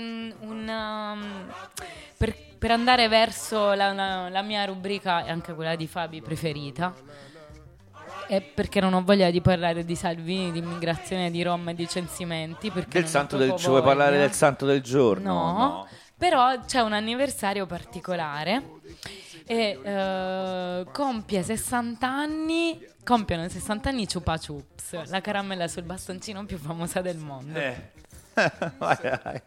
per andare verso la mia rubrica e anche quella di Fabi preferita. E perché non ho voglia di parlare di Salvini, di immigrazione, di Rom e di censimenti. Del santo del giorno. Vuoi parlare del santo del giorno? No. Però c'è un anniversario particolare e compiono 60 anni Chupa Chups, la caramella sul bastoncino più famosa del mondo. Vai.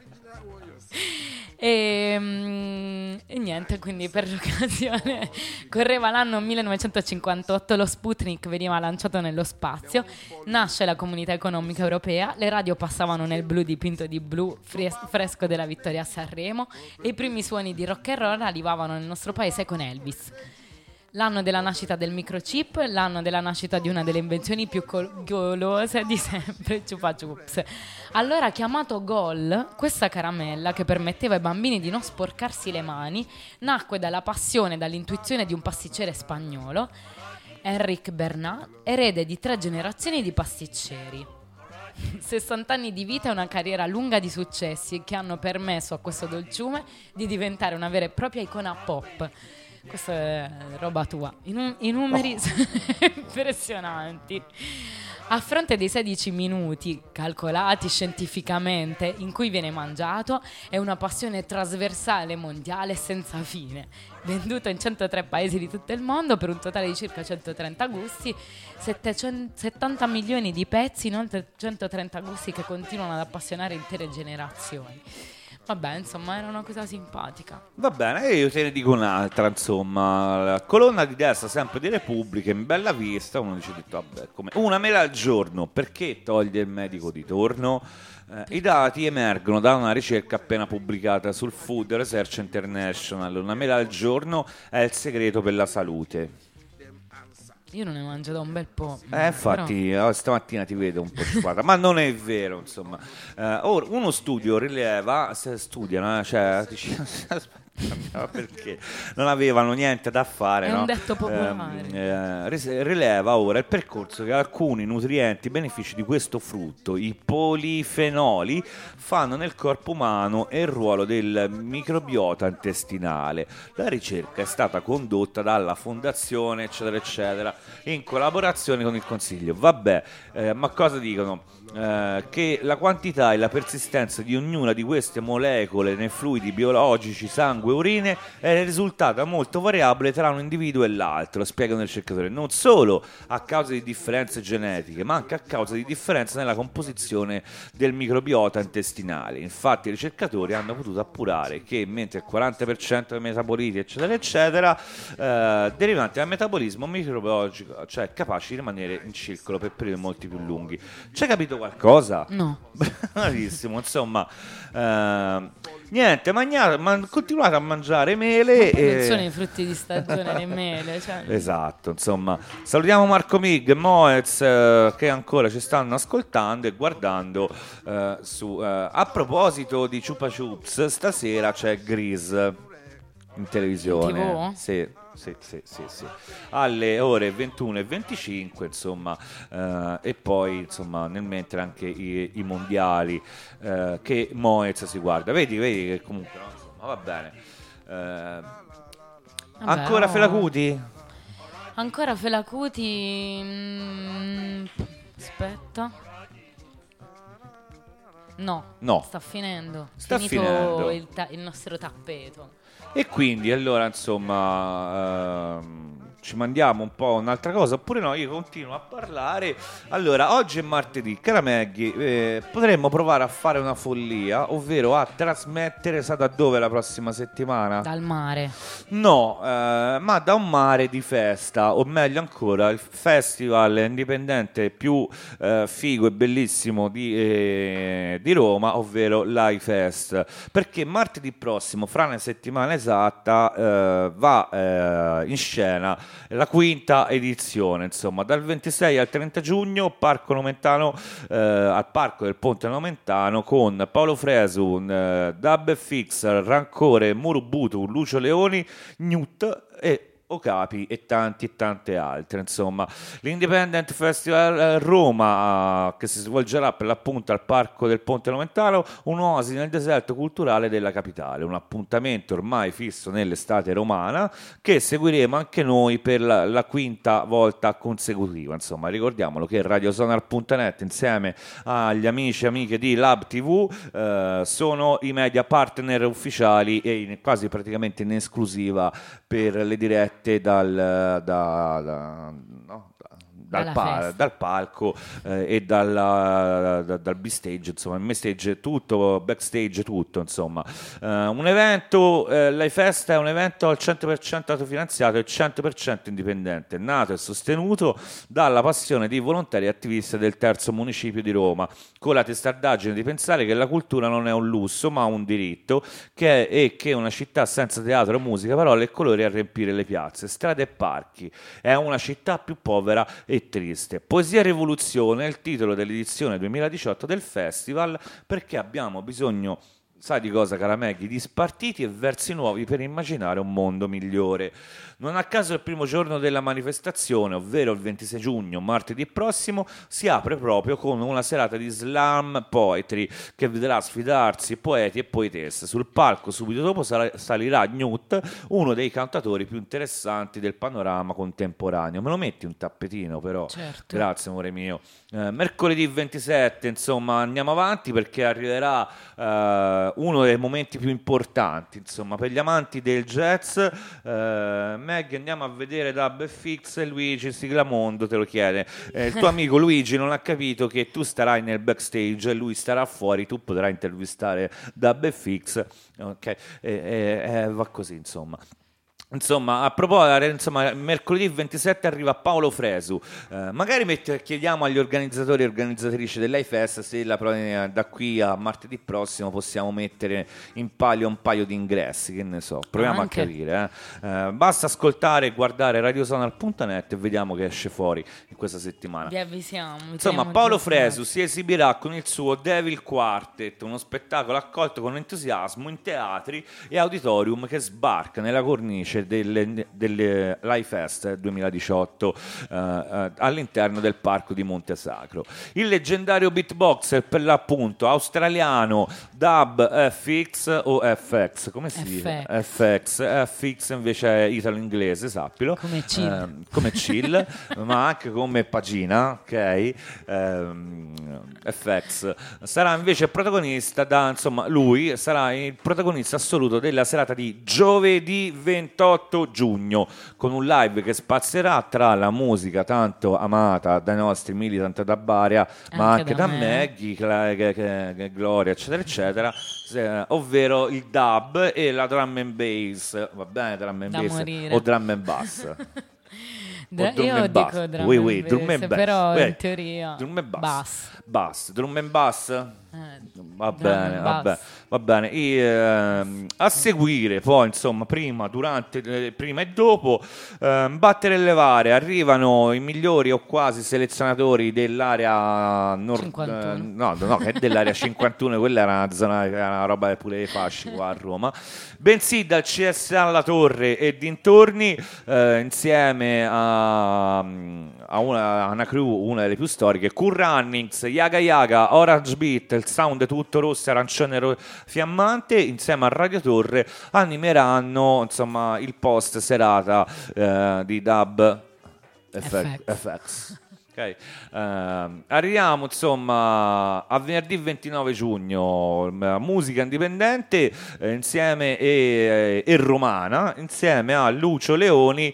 E niente, quindi per l'occasione correva l'anno 1958, lo Sputnik veniva lanciato nello spazio, nasce la Comunità Economica Europea, le radio passavano nel blu dipinto di blu fresco della vittoria a Sanremo e i primi suoni di rock and roll arrivavano nel nostro paese con Elvis. L'anno della nascita del microchip, l'anno della nascita di una delle invenzioni più golose di sempre, Chupa Chups. Allora, chiamato Gol, questa caramella che permetteva ai bambini di non sporcarsi le mani, nacque dalla passione e dall'intuizione di un pasticcere spagnolo, Enric Bernat, erede di 3 generazioni di pasticceri. 60 anni di vita e una carriera lunga di successi che hanno permesso a questo dolciume di diventare una vera e propria icona pop. Questa è roba tua. I numeri sono impressionanti. A fronte dei 16 minuti calcolati scientificamente in cui viene mangiato, è una passione trasversale mondiale senza fine, venduto in 103 paesi di tutto il mondo per un totale di circa 130 gusti, 70 milioni di pezzi, inoltre 130 gusti che continuano ad appassionare intere generazioni. Vabbè, insomma, era una cosa simpatica. Va bene, e io te ne dico un'altra, insomma, la colonna di destra sempre di Repubblica, in bella vista, uno dice, vabbè, come una mela al giorno, perché toglie il medico di torno? I dati emergono da una ricerca appena pubblicata sul Food Research International, una mela al giorno è il segreto per la salute. Io non ne mangio da un bel po'. Infatti, stamattina ti vedo un po' squadra, ma non è vero, insomma. Ora, uno studio rileva, se studiano, cioè, dici, aspetta, perché non avevano niente da fare, È no? un detto popolare. Rileva ora il percorso che alcuni nutrienti benefici di questo frutto, i polifenoli, fanno nel corpo umano e il ruolo del microbiota intestinale. La ricerca è stata condotta dalla fondazione, eccetera, eccetera, in collaborazione con il consiglio. Vabbè, ma cosa dicono? Che la quantità e la persistenza di ognuna di queste molecole nei fluidi biologici, sangue e urine è risultata molto variabile tra un individuo e l'altro, spiegano i ricercatori, non solo a causa di differenze genetiche, ma anche a causa di differenze nella composizione del microbiota intestinale. Infatti i ricercatori hanno potuto appurare che mentre il 40% dei metaboliti, eccetera, eccetera, derivanti dal metabolismo microbiologico, cioè capaci di rimanere in circolo per periodi molti più lunghi. C'hai capito qualcosa? No. Bravissimo, insomma, niente, continuate a mangiare mele. Non sono i frutti di stagione, le mele. Cioè. Esatto, insomma, salutiamo Marco Mig e Moez che ancora ci stanno ascoltando e guardando. A proposito di Chupa Chups, stasera c'è Grease in televisione. In TV? Sì. Alle ore 21:25, insomma, e poi insomma nel mentre anche i mondiali che Moez si guarda, vedi che comunque no, insomma, va bene. Vabbè, Ancora Felacuti? Ancora Felacuti. Aspetta. No, sta finendo. Sta finito finendo. il nostro tappeto. E quindi allora insomma ci mandiamo un po' un'altra cosa oppure no, io continuo a parlare. Allora, oggi è martedì, cara Maggie, potremmo provare a fare una follia, ovvero a trasmettere, sa da dove la prossima settimana? Dal mare. No, ma da un mare di festa, o meglio ancora il festival indipendente più figo e bellissimo di Roma, ovvero l'I-Fest, perché martedì prossimo, fra una settimana esatta, va in scena la quinta edizione, insomma, dal 26 al 30 giugno Parco Nomentano, al Parco del Ponte Nomentano, con Paolo Fresu, Dub FX, Rancore, Murubutu, Lucio Leoni, Newt e Okapi e tanti e tante altre. Insomma, l'Independent Festival Roma, che si svolgerà per l'appunto al Parco del Ponte Nomentano, un'oasi nel deserto culturale della capitale, un appuntamento ormai fisso nell'estate romana che seguiremo anche noi per la quinta volta consecutiva. Insomma, ricordiamolo che Radiosonar.net insieme agli amici e amiche di Lab TV sono i media partner ufficiali e quasi praticamente in esclusiva per le dirette dal palco e dal B-stage, insomma, il main-stage, tutto, backstage, tutto, insomma. Un evento, l'I-Fest è un evento al 100% autofinanziato e 100% indipendente, nato e sostenuto dalla passione di volontari e attivisti del terzo municipio di Roma, con la testardaggine di pensare che la cultura non è un lusso ma un diritto, e che una città senza teatro, musica, parole e colori a riempire le piazze, strade e parchi è una città più povera e triste. Poesia e rivoluzione è il titolo dell'edizione 2018 del festival, perché abbiamo bisogno Sai di cosa, cara Maggie? Di spartiti e versi nuovi per immaginare un mondo migliore. Non a caso il primo giorno della manifestazione, ovvero il 26 giugno, martedì prossimo, si apre proprio con una serata di slam poetry che vedrà sfidarsi poeti e poetesse. Sul palco subito dopo salirà Newt, uno dei cantatori più interessanti del panorama contemporaneo. Me lo metti un tappetino però? Certo. Grazie amore mio. Mercoledì 27, insomma, andiamo avanti perché arriverà uno dei momenti più importanti, insomma, per gli amanti del jazz. Meg, andiamo a vedere Dub FX e Luigi Siglamondo te lo chiede. Il tuo amico Luigi non ha capito che tu starai nel backstage e lui starà fuori, tu potrai intervistare Dub FX, ok? Va così, insomma. Insomma, a proposito, insomma, mercoledì 27 arriva Paolo Fresu. Magari chiediamo agli organizzatori e organizzatrici dell'iFest se da qui a martedì prossimo possiamo mettere in palio un paio di ingressi, che ne so, proviamo Anche. a capire. Basta ascoltare e guardare radiosonar.net e vediamo che esce fuori in questa settimana. Vi avvisiamo. Insomma, Paolo Fresu si esibirà con il suo Devil Quartet, uno spettacolo accolto con entusiasmo in teatri e auditorium che sbarca nella cornice delle LiveFest 2018 all'interno del parco di Monte Sacro. Il leggendario beatboxer, per l'appunto australiano Dub FX o FX, come si dice? FX invece è italo-inglese, sappilo. Come chill. Ma anche come pagina, ok? FX sarà invece protagonista insomma, lui sarà il protagonista assoluto della serata di giovedì 28 giugno, con un live che spazierà tra la musica tanto amata dai nostri militant da Baria, ma anche da Maggie, Gloria, eccetera, eccetera, ovvero il dub e la drum and bass, va bene, drum and bass morire. o drum and bass. Io dico drum and bass, però in teoria drum and bass. Drum and bass. Va bene. A seguire poi, insomma, prima, durante, prima e dopo, battere e levare, arrivano i migliori o quasi selezionatori dell'area no, che è dell'area 51, quella era una zona, era una roba pure dei fasci qua a Roma, bensì dal CSA alla Torre e dintorni, insieme a una crew, una delle più storiche, Cool Runnings, Yaga Yaga, Orange Beat, il sound tutto rosso, arancione fiammante, insieme a Radio Torre animeranno, insomma, il post serata di Dub FX. Okay. Arriviamo insomma a venerdì 29 giugno, musica indipendente insieme e romana, insieme a Lucio Leoni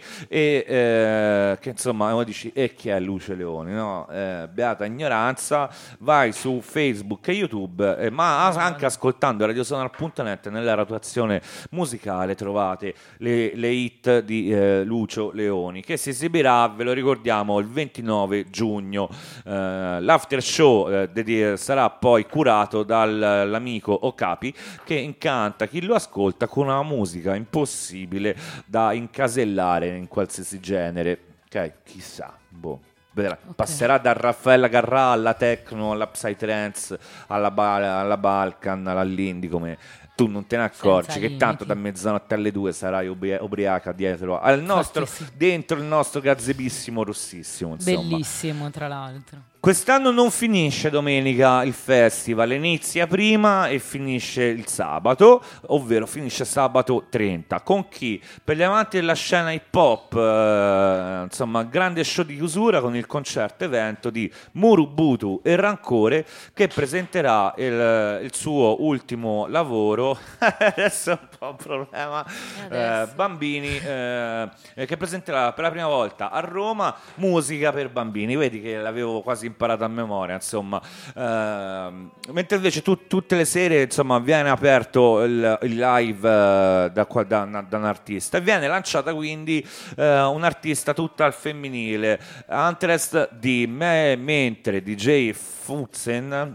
che insomma uno dici e chi è Lucio Leoni, no? Beata ignoranza, vai su Facebook e YouTube, ma anche ascoltando radiosonar.net nella rotazione musicale trovate le hit di Lucio Leoni, che si esibirà, ve lo ricordiamo, il 29 giugno. L'after show sarà poi curato dall'amico Okapi, che incanta chi lo ascolta con una musica impossibile da incasellare in qualsiasi genere, ok? Chissà, boh. Okay. Passerà da Raffaella Carrà alla techno, alla psytrance, alla Balkan, all'indie, come tu non te ne accorgi, che tanto da mezzanotte alle 2 sarai ubriaca dietro al nostro, dentro il nostro gazebissimo rossissimo, insomma. Bellissimo, tra l'altro. Quest'anno non finisce domenica il festival, inizia prima e finisce il sabato, ovvero finisce sabato 30. Con chi? Per gli amanti della scena hip hop, insomma, grande show di chiusura con il concerto evento di Murubutu e Rancore, che presenterà il suo ultimo lavoro. Adesso è un po' un problema. Bambini, che presenterà per la prima volta a Roma musica per bambini. Vedi che l'avevo quasi imparato a memoria, insomma. Mentre invece tutte le sere, insomma, viene aperto il live da un artista e viene lanciata quindi un artista tutta al femminile, Antrest di me, mentre DJ Futzen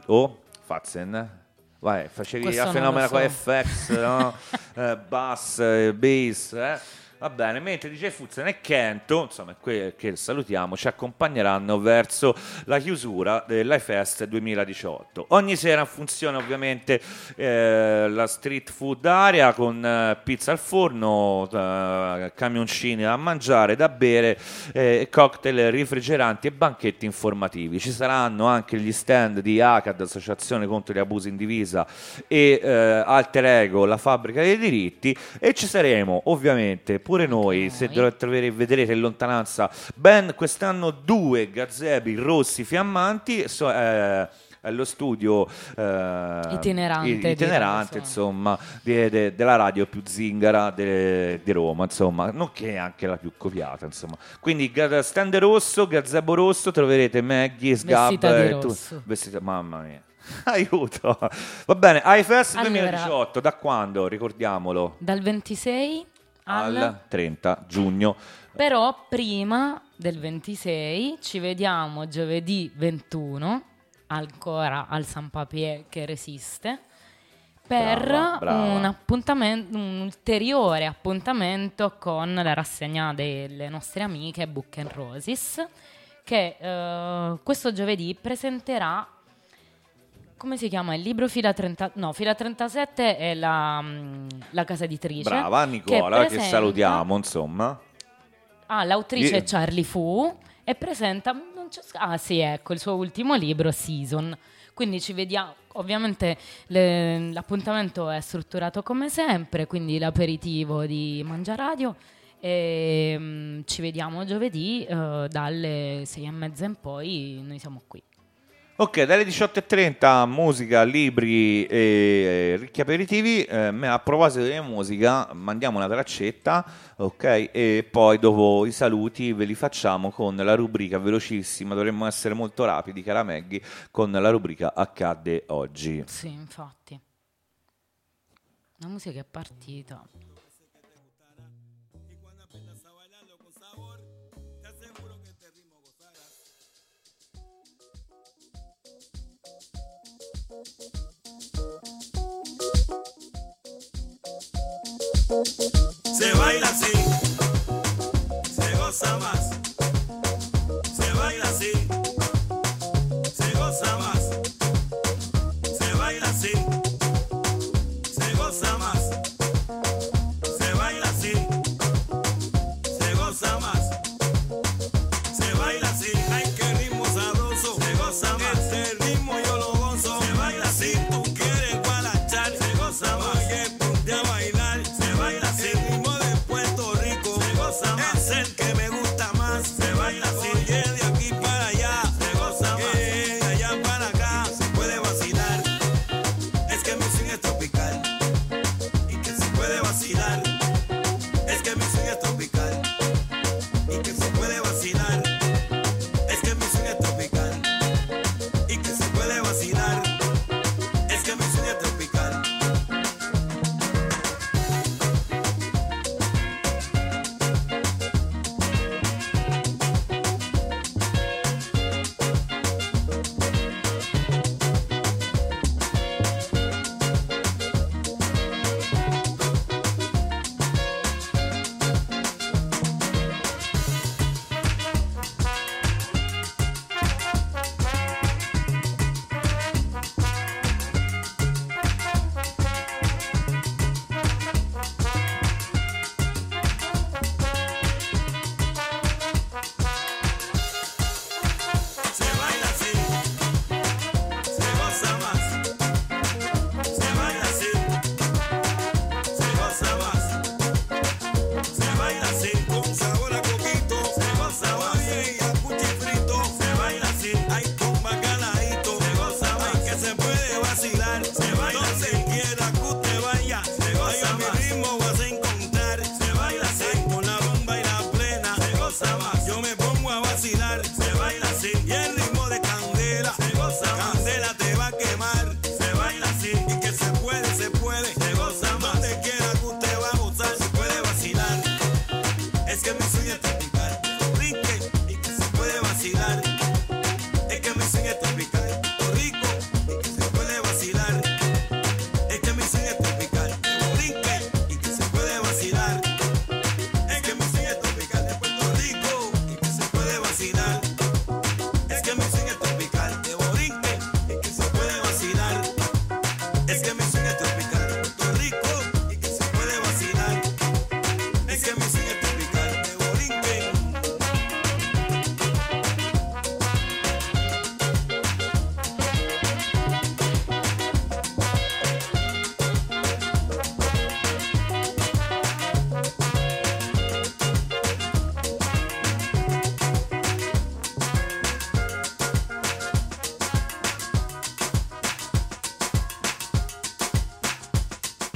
vai, facevi questo la fenomena so. con FX, no? Bass, Va bene, mentre DJ Fuzzan e Kento, insomma, che salutiamo, ci accompagneranno verso la chiusura dell'iFest 2018. Ogni sera funziona ovviamente la street food area con pizza al forno, camioncini da mangiare, da bere, cocktail refrigeranti e banchetti informativi. Ci saranno anche gli stand di ACAD, Associazione contro gli abusi in divisa, e Alter Ego, la fabbrica dei diritti, e ci saremo ovviamente pure noi, se vedrete in lontananza ben quest'anno 2 gazebi rossi fiammanti allo studio itinerante insomma, della radio più zingara di Roma, insomma, nonché anche la più copiata, insomma. Quindi stand rosso, gazebo rosso, troverete Maggie, Sgab vestita di e rosso. vestita, mamma mia. Aiuto. Va bene, iFest Allora, 2018, da quando? Ricordiamolo. Dal 26 Al 30 giugno. Però prima del 26 ci vediamo giovedì 21, ancora al San Papier che resiste, per Brava. un ulteriore appuntamento con la rassegna delle nostre amiche Book and Roses, che questo giovedì presenterà, come si chiama il libro? Fila 37 è la casa editrice. Brava Nicola, che presenta- salutiamo, insomma. l'autrice Io- è Charlie Fu e presenta, ecco, il suo ultimo libro, Season. Quindi ci vediamo, ovviamente l'appuntamento è strutturato come sempre, quindi l'aperitivo di Mangiaradio, e ci vediamo giovedì dalle 6:30 in poi, noi siamo qui. Ok, dalle 18:30 musica, libri e ricchi aperitivi. A proposito di musica, mandiamo una traccetta, ok? E poi dopo i saluti ve li facciamo con la rubrica velocissima. Dovremmo essere molto rapidi, cara Maggie, con la rubrica Accadde oggi. Sì, infatti. La musica è partita. Se baila así, se goza más. Se baila así, se goza más. Se baila así, se goza más. Se baila así, se goza más. Se baila así, ay qué ritmo sabroso. Se goza más, este ritmo yo lo gozo. Se baila así, tú quieres guarachar. Se goza más, oye, ponte a bailar. Se baila así, el ritmo de Puerto Rico. Se goza más, es el que me gusta más. Se baila así, oye, de aquí para allá. Se goza más, de allá para acá. Se puede vacilar, es que mi swing es tropical. Y que se puede vacilar, es que mi swing es tropical. Y que se puede vacilar, es que mi swing es tropical. Y que se puede vacilar, es que mi swing es tropical. Se baila así, se goza más. Se baila así, se goza más. Se baila así, con sabor a coquito. Se goza más, y a cuchifrito. Se baila así, ay con bacalaíto. Se goza más, que se puede vacilar. Se baila así, donde quiera que usted vaya. Se goza más, mi ritmo vas a encontrar. Se baila así, con la bomba y la plena. Se goza más, yo me pongo a vacilar. Se baila así, y el ritmo de candela. Se goza más, candela te va a quemar. Se baila así, y que se puede, se puede. Se goza más, donde quiera que usted va a gozar. Se puede vacilar, es que mi swing es tropical. Brinque, y que se puede vacilar. Es que mi swing es tropical. Rico, y que se puede vacilar. Es que mi swing es tropical. Brinque, y que se puede vacilar.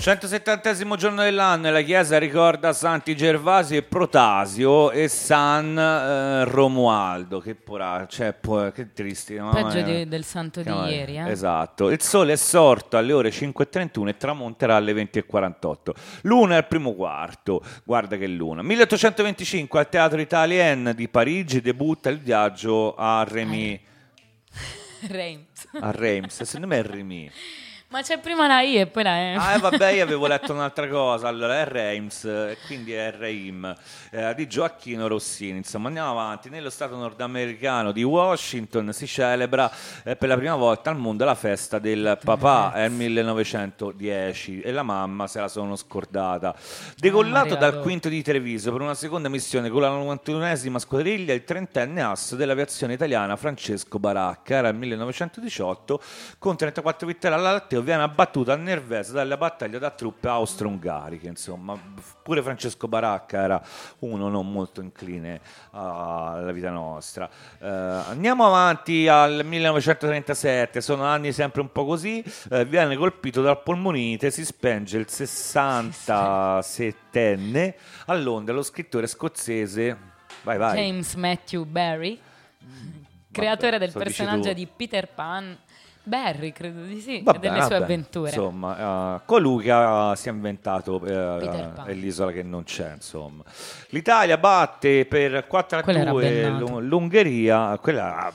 170° giorno dell'anno e la Chiesa ricorda Santi Gervasio e Protasio e San Romualdo. Che che tristi, no? Peggio del santo di ieri. Esatto. Il sole è sorto alle ore 5:31 e tramonterà alle 20:48. L'una è al primo quarto. Guarda che luna. 1825 al Teatro Italien di Parigi debutta il viaggio a Reims. A Reims, secondo me è Remy. Ma c'è prima la I e poi la E. Vabbè, io avevo letto un'altra cosa. Allora è Reims, e quindi è Reim, di Gioacchino Rossini. Insomma, andiamo avanti. Nello stato nordamericano di Washington si celebra per la prima volta al mondo la festa del papà. È il 1910 e la mamma se la sono scordata. Decollato dal quinto di Treviso per una seconda missione con la 91esima squadriglia, il 30enne asso dell'aviazione italiana Francesco Baracca. Era il 1918 con 34 vittorie alla latte. Viene abbattuto a Nervesa dalla battaglia da truppe austro-ungariche. Insomma, pure Francesco Baracca era uno non molto incline alla vita nostra. Andiamo avanti al 1937, sono anni sempre un po' così. Viene colpito dal polmonite, si spenge il 67enne a Londra lo scrittore scozzese James Matthew Barrie, creatore del personaggio di Peter Pan. Barry, credo di sì, e delle sue avventure. Insomma, colui che si è inventato l'isola che non c'è, insomma. L'Italia batte per 4-2 l'Ungheria. Quella,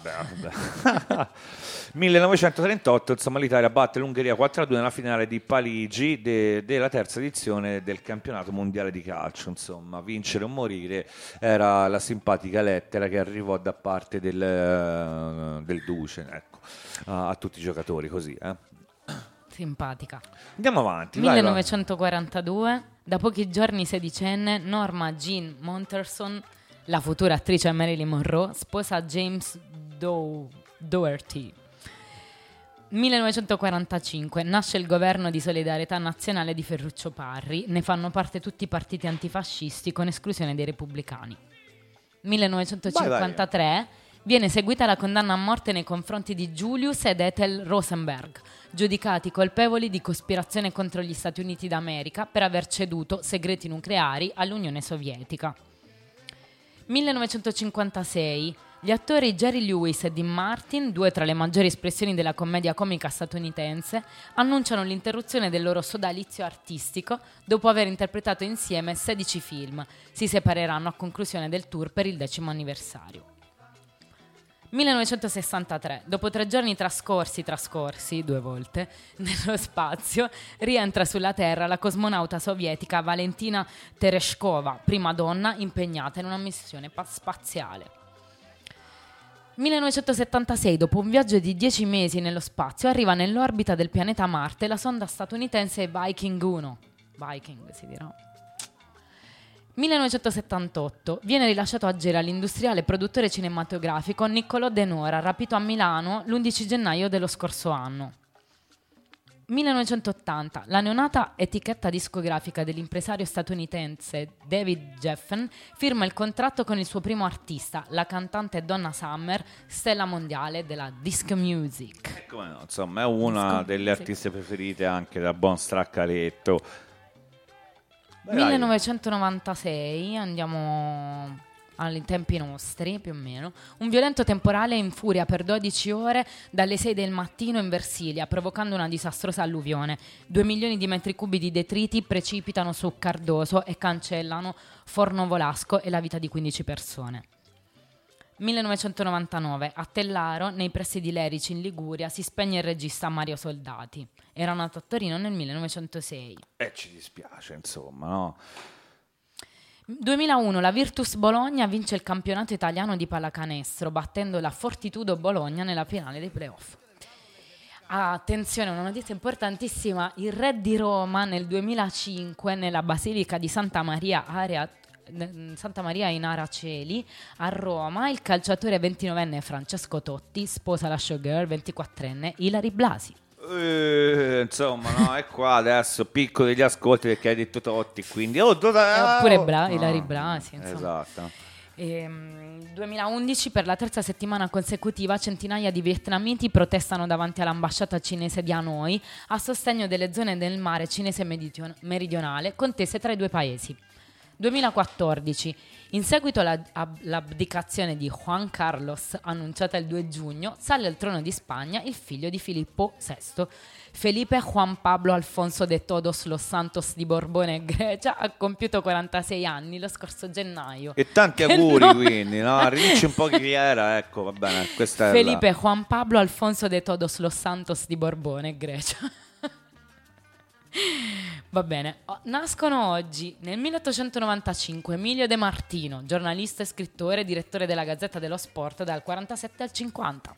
1938, insomma, l'Italia batte l'Ungheria 4-2 nella finale di Parigi della terza edizione del campionato mondiale di calcio. Insomma, vincere o morire era la simpatica lettera che arrivò da parte del Duce, ecco, a tutti i giocatori, così. Simpatica. Andiamo avanti. 1942, da pochi giorni sedicenne, Norma Jean Monterson, la futura attrice Marilyn Monroe, sposa James Doherty. 1945, nasce il governo di solidarietà nazionale di Ferruccio Parri, ne fanno parte tutti i partiti antifascisti con esclusione dei repubblicani. 1953, viene eseguita la condanna a morte nei confronti di Julius ed Ethel Rosenberg, giudicati colpevoli di cospirazione contro gli Stati Uniti d'America per aver ceduto segreti nucleari all'Unione Sovietica. 1956, gli attori Jerry Lewis e Dean Martin, due tra le maggiori espressioni della commedia comica statunitense, annunciano l'interruzione del loro sodalizio artistico dopo aver interpretato insieme 16 film. Si separeranno a conclusione del tour per il 10° anniversario. 1963, dopo 3 giorni trascorsi 2 volte nello spazio, rientra sulla Terra la cosmonauta sovietica Valentina Tereshkova, prima donna impegnata in una missione spaziale. 1976, dopo un viaggio di 10 mesi nello spazio, arriva nell'orbita del pianeta Marte la sonda statunitense Viking 1. Viking si dirà. 1978, viene rilasciato a Gela l'industriale produttore cinematografico Niccolò De Nora, rapito a Milano l'11 gennaio dello scorso anno. 1980, la neonata etichetta discografica dell'impresario statunitense David Geffen firma il contratto con il suo primo artista, la cantante Donna Summer, stella mondiale della disco music. Come no, insomma, è una delle artiste preferite anche da buon Straccaletto. 1996, andiamo ai tempi nostri più o meno. Un violento temporale infuria per 12 ore dalle 6 del mattino in Versilia, provocando una disastrosa alluvione. 2 milioni di metri cubi di detriti precipitano su Cardoso e cancellano Fornovolasco e la vita di 15 persone. 1999, a Tellaro, nei pressi di Lerici in Liguria, si spegne il regista Mario Soldati. Era nato a Torino nel 1906. Ci dispiace, insomma, no? 2001, la Virtus Bologna vince il campionato italiano di pallacanestro, battendo la Fortitudo Bologna nella finale dei playoff. Attenzione, una notizia importantissima: il re di Roma nel 2005, nella Basilica di Santa Maria in Araceli a Roma, il calciatore 29enne Francesco Totti sposa la showgirl 24enne Ilary Blasi. Insomma, no, è qua adesso picco degli ascolti perché hai detto Totti, quindi pure Ilary Blasi, insomma. Esatto. 2011, per la terza settimana consecutiva, centinaia di vietnamiti protestano davanti all'ambasciata cinese di Hanoi a sostegno delle zone del mare cinese meridionale contese tra i due paesi. 2014, in seguito all'abdicazione di Juan Carlos, annunciata il 2 giugno, sale al trono di Spagna il figlio di Filippo VI. Felipe Juan Pablo Alfonso de Todos los Santos di Borbone e Grecia ha compiuto 46 anni lo scorso gennaio. E tanti auguri, quindi, no? Ridici un po' chi era, ecco, va bene, questa è Felipe Juan Pablo Alfonso de Todos los Santos di Borbone e Grecia. Va bene, nascono oggi nel 1895 Emilio De Martino, giornalista e scrittore, direttore della Gazzetta dello Sport dal 47 al 50.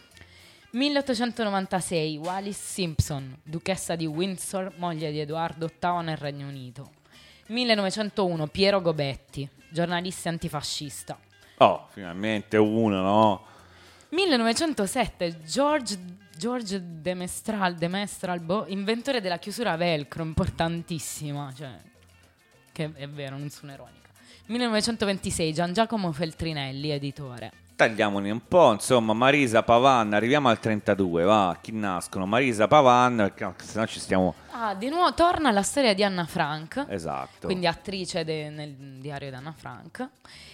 1896 Wallis Simpson, duchessa di Windsor, moglie di Edoardo VIII nel Regno Unito. 1901 Piero Gobetti, giornalista antifascista. Oh, finalmente uno, no? 1907 George de Mestral, inventore della chiusura velcro, importantissima, cioè, che è vero, non sono ironica. 1926 Gian Giacomo Feltrinelli, editore. Tagliamone un po', insomma, Marisa Pavan, arriviamo al 32, va, chi nascono? Marisa Pavan, perché se no ci stiamo... Di nuovo torna la storia di Anna Frank, Esatto. quindi attrice nel diario di Anna Frank.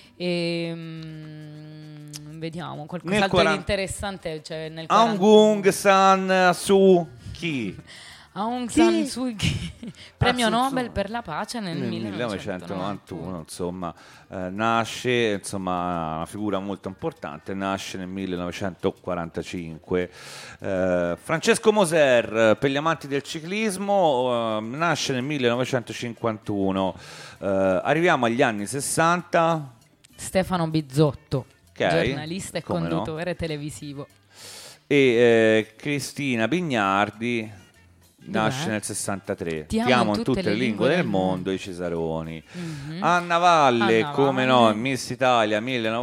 Vediamo qualcos'altro di interessante, cioè nel Aung San Suu Kyi. Aung San Suu Kyi, premio Nobel per la pace nel 1991. Insomma, nasce, insomma, una figura molto importante, nasce nel 1945. Francesco Moser, per gli amanti del ciclismo, nasce nel 1951. Arriviamo agli anni 60. Stefano Bizzotto, Okay, giornalista e come conduttore televisivo. E Cristina Bignardi nasce nel 63. Ti amo in tutte le lingue del mondo, i Cesaroni. Anna Valle, come no, Miss Italia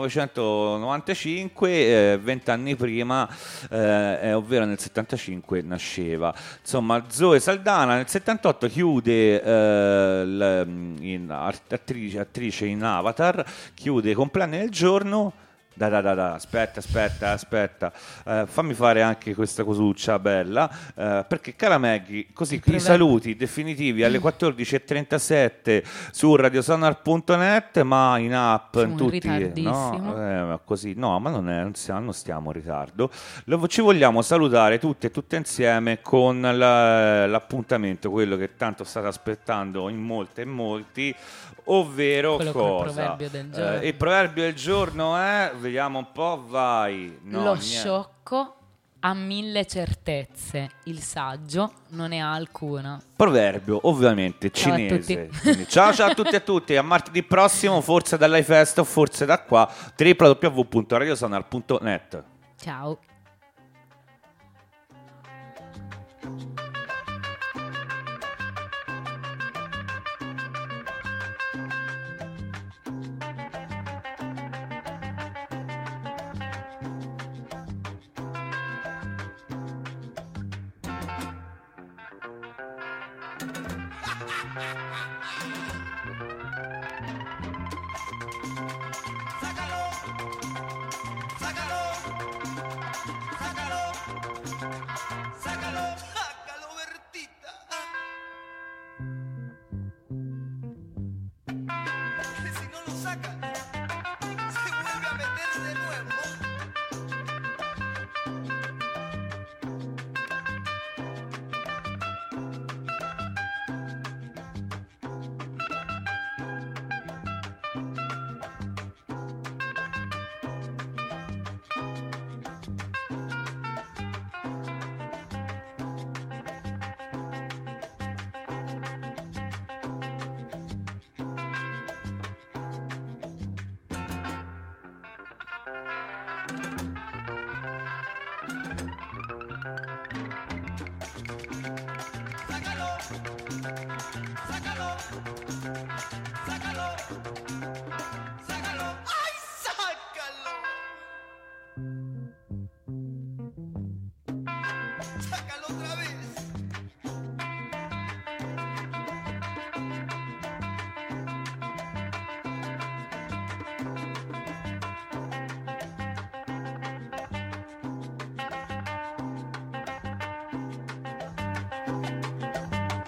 1995, 20 anni prima, ovvero nel 75 nasceva. Insomma, Zoe Saldana nel 78 chiude attrice in Avatar, chiude i compleanni del giorno. Aspetta, fammi fare anche questa cosuccia bella, perché cara Maggie, così i saluti definitivi alle 14.37 su radiosonar.net, ma in app siamo in tutti, no? Così, no, ma non stiamo in ritardo. Ci vogliamo salutare tutti e tutte insieme con l'appuntamento, quello che tanto state aspettando in molti, ovvero quello cosa? Proverbio del giorno. Il proverbio del giorno è, vediamo un po', vai. No, lo niente. sciocco ha 1000 certezze, il saggio non ne ha alcuna. Proverbio, ovviamente, Ciao cinese. Quindi, ciao a tutti e a tutti, a martedì prossimo, forse dall'Ifest o forse da qua, www.radiosonar.net. Ciao. Sácalo, Bertita. Que si no lo saca, se vuelve a meter de nuevo. Sácalo otra vez. Thank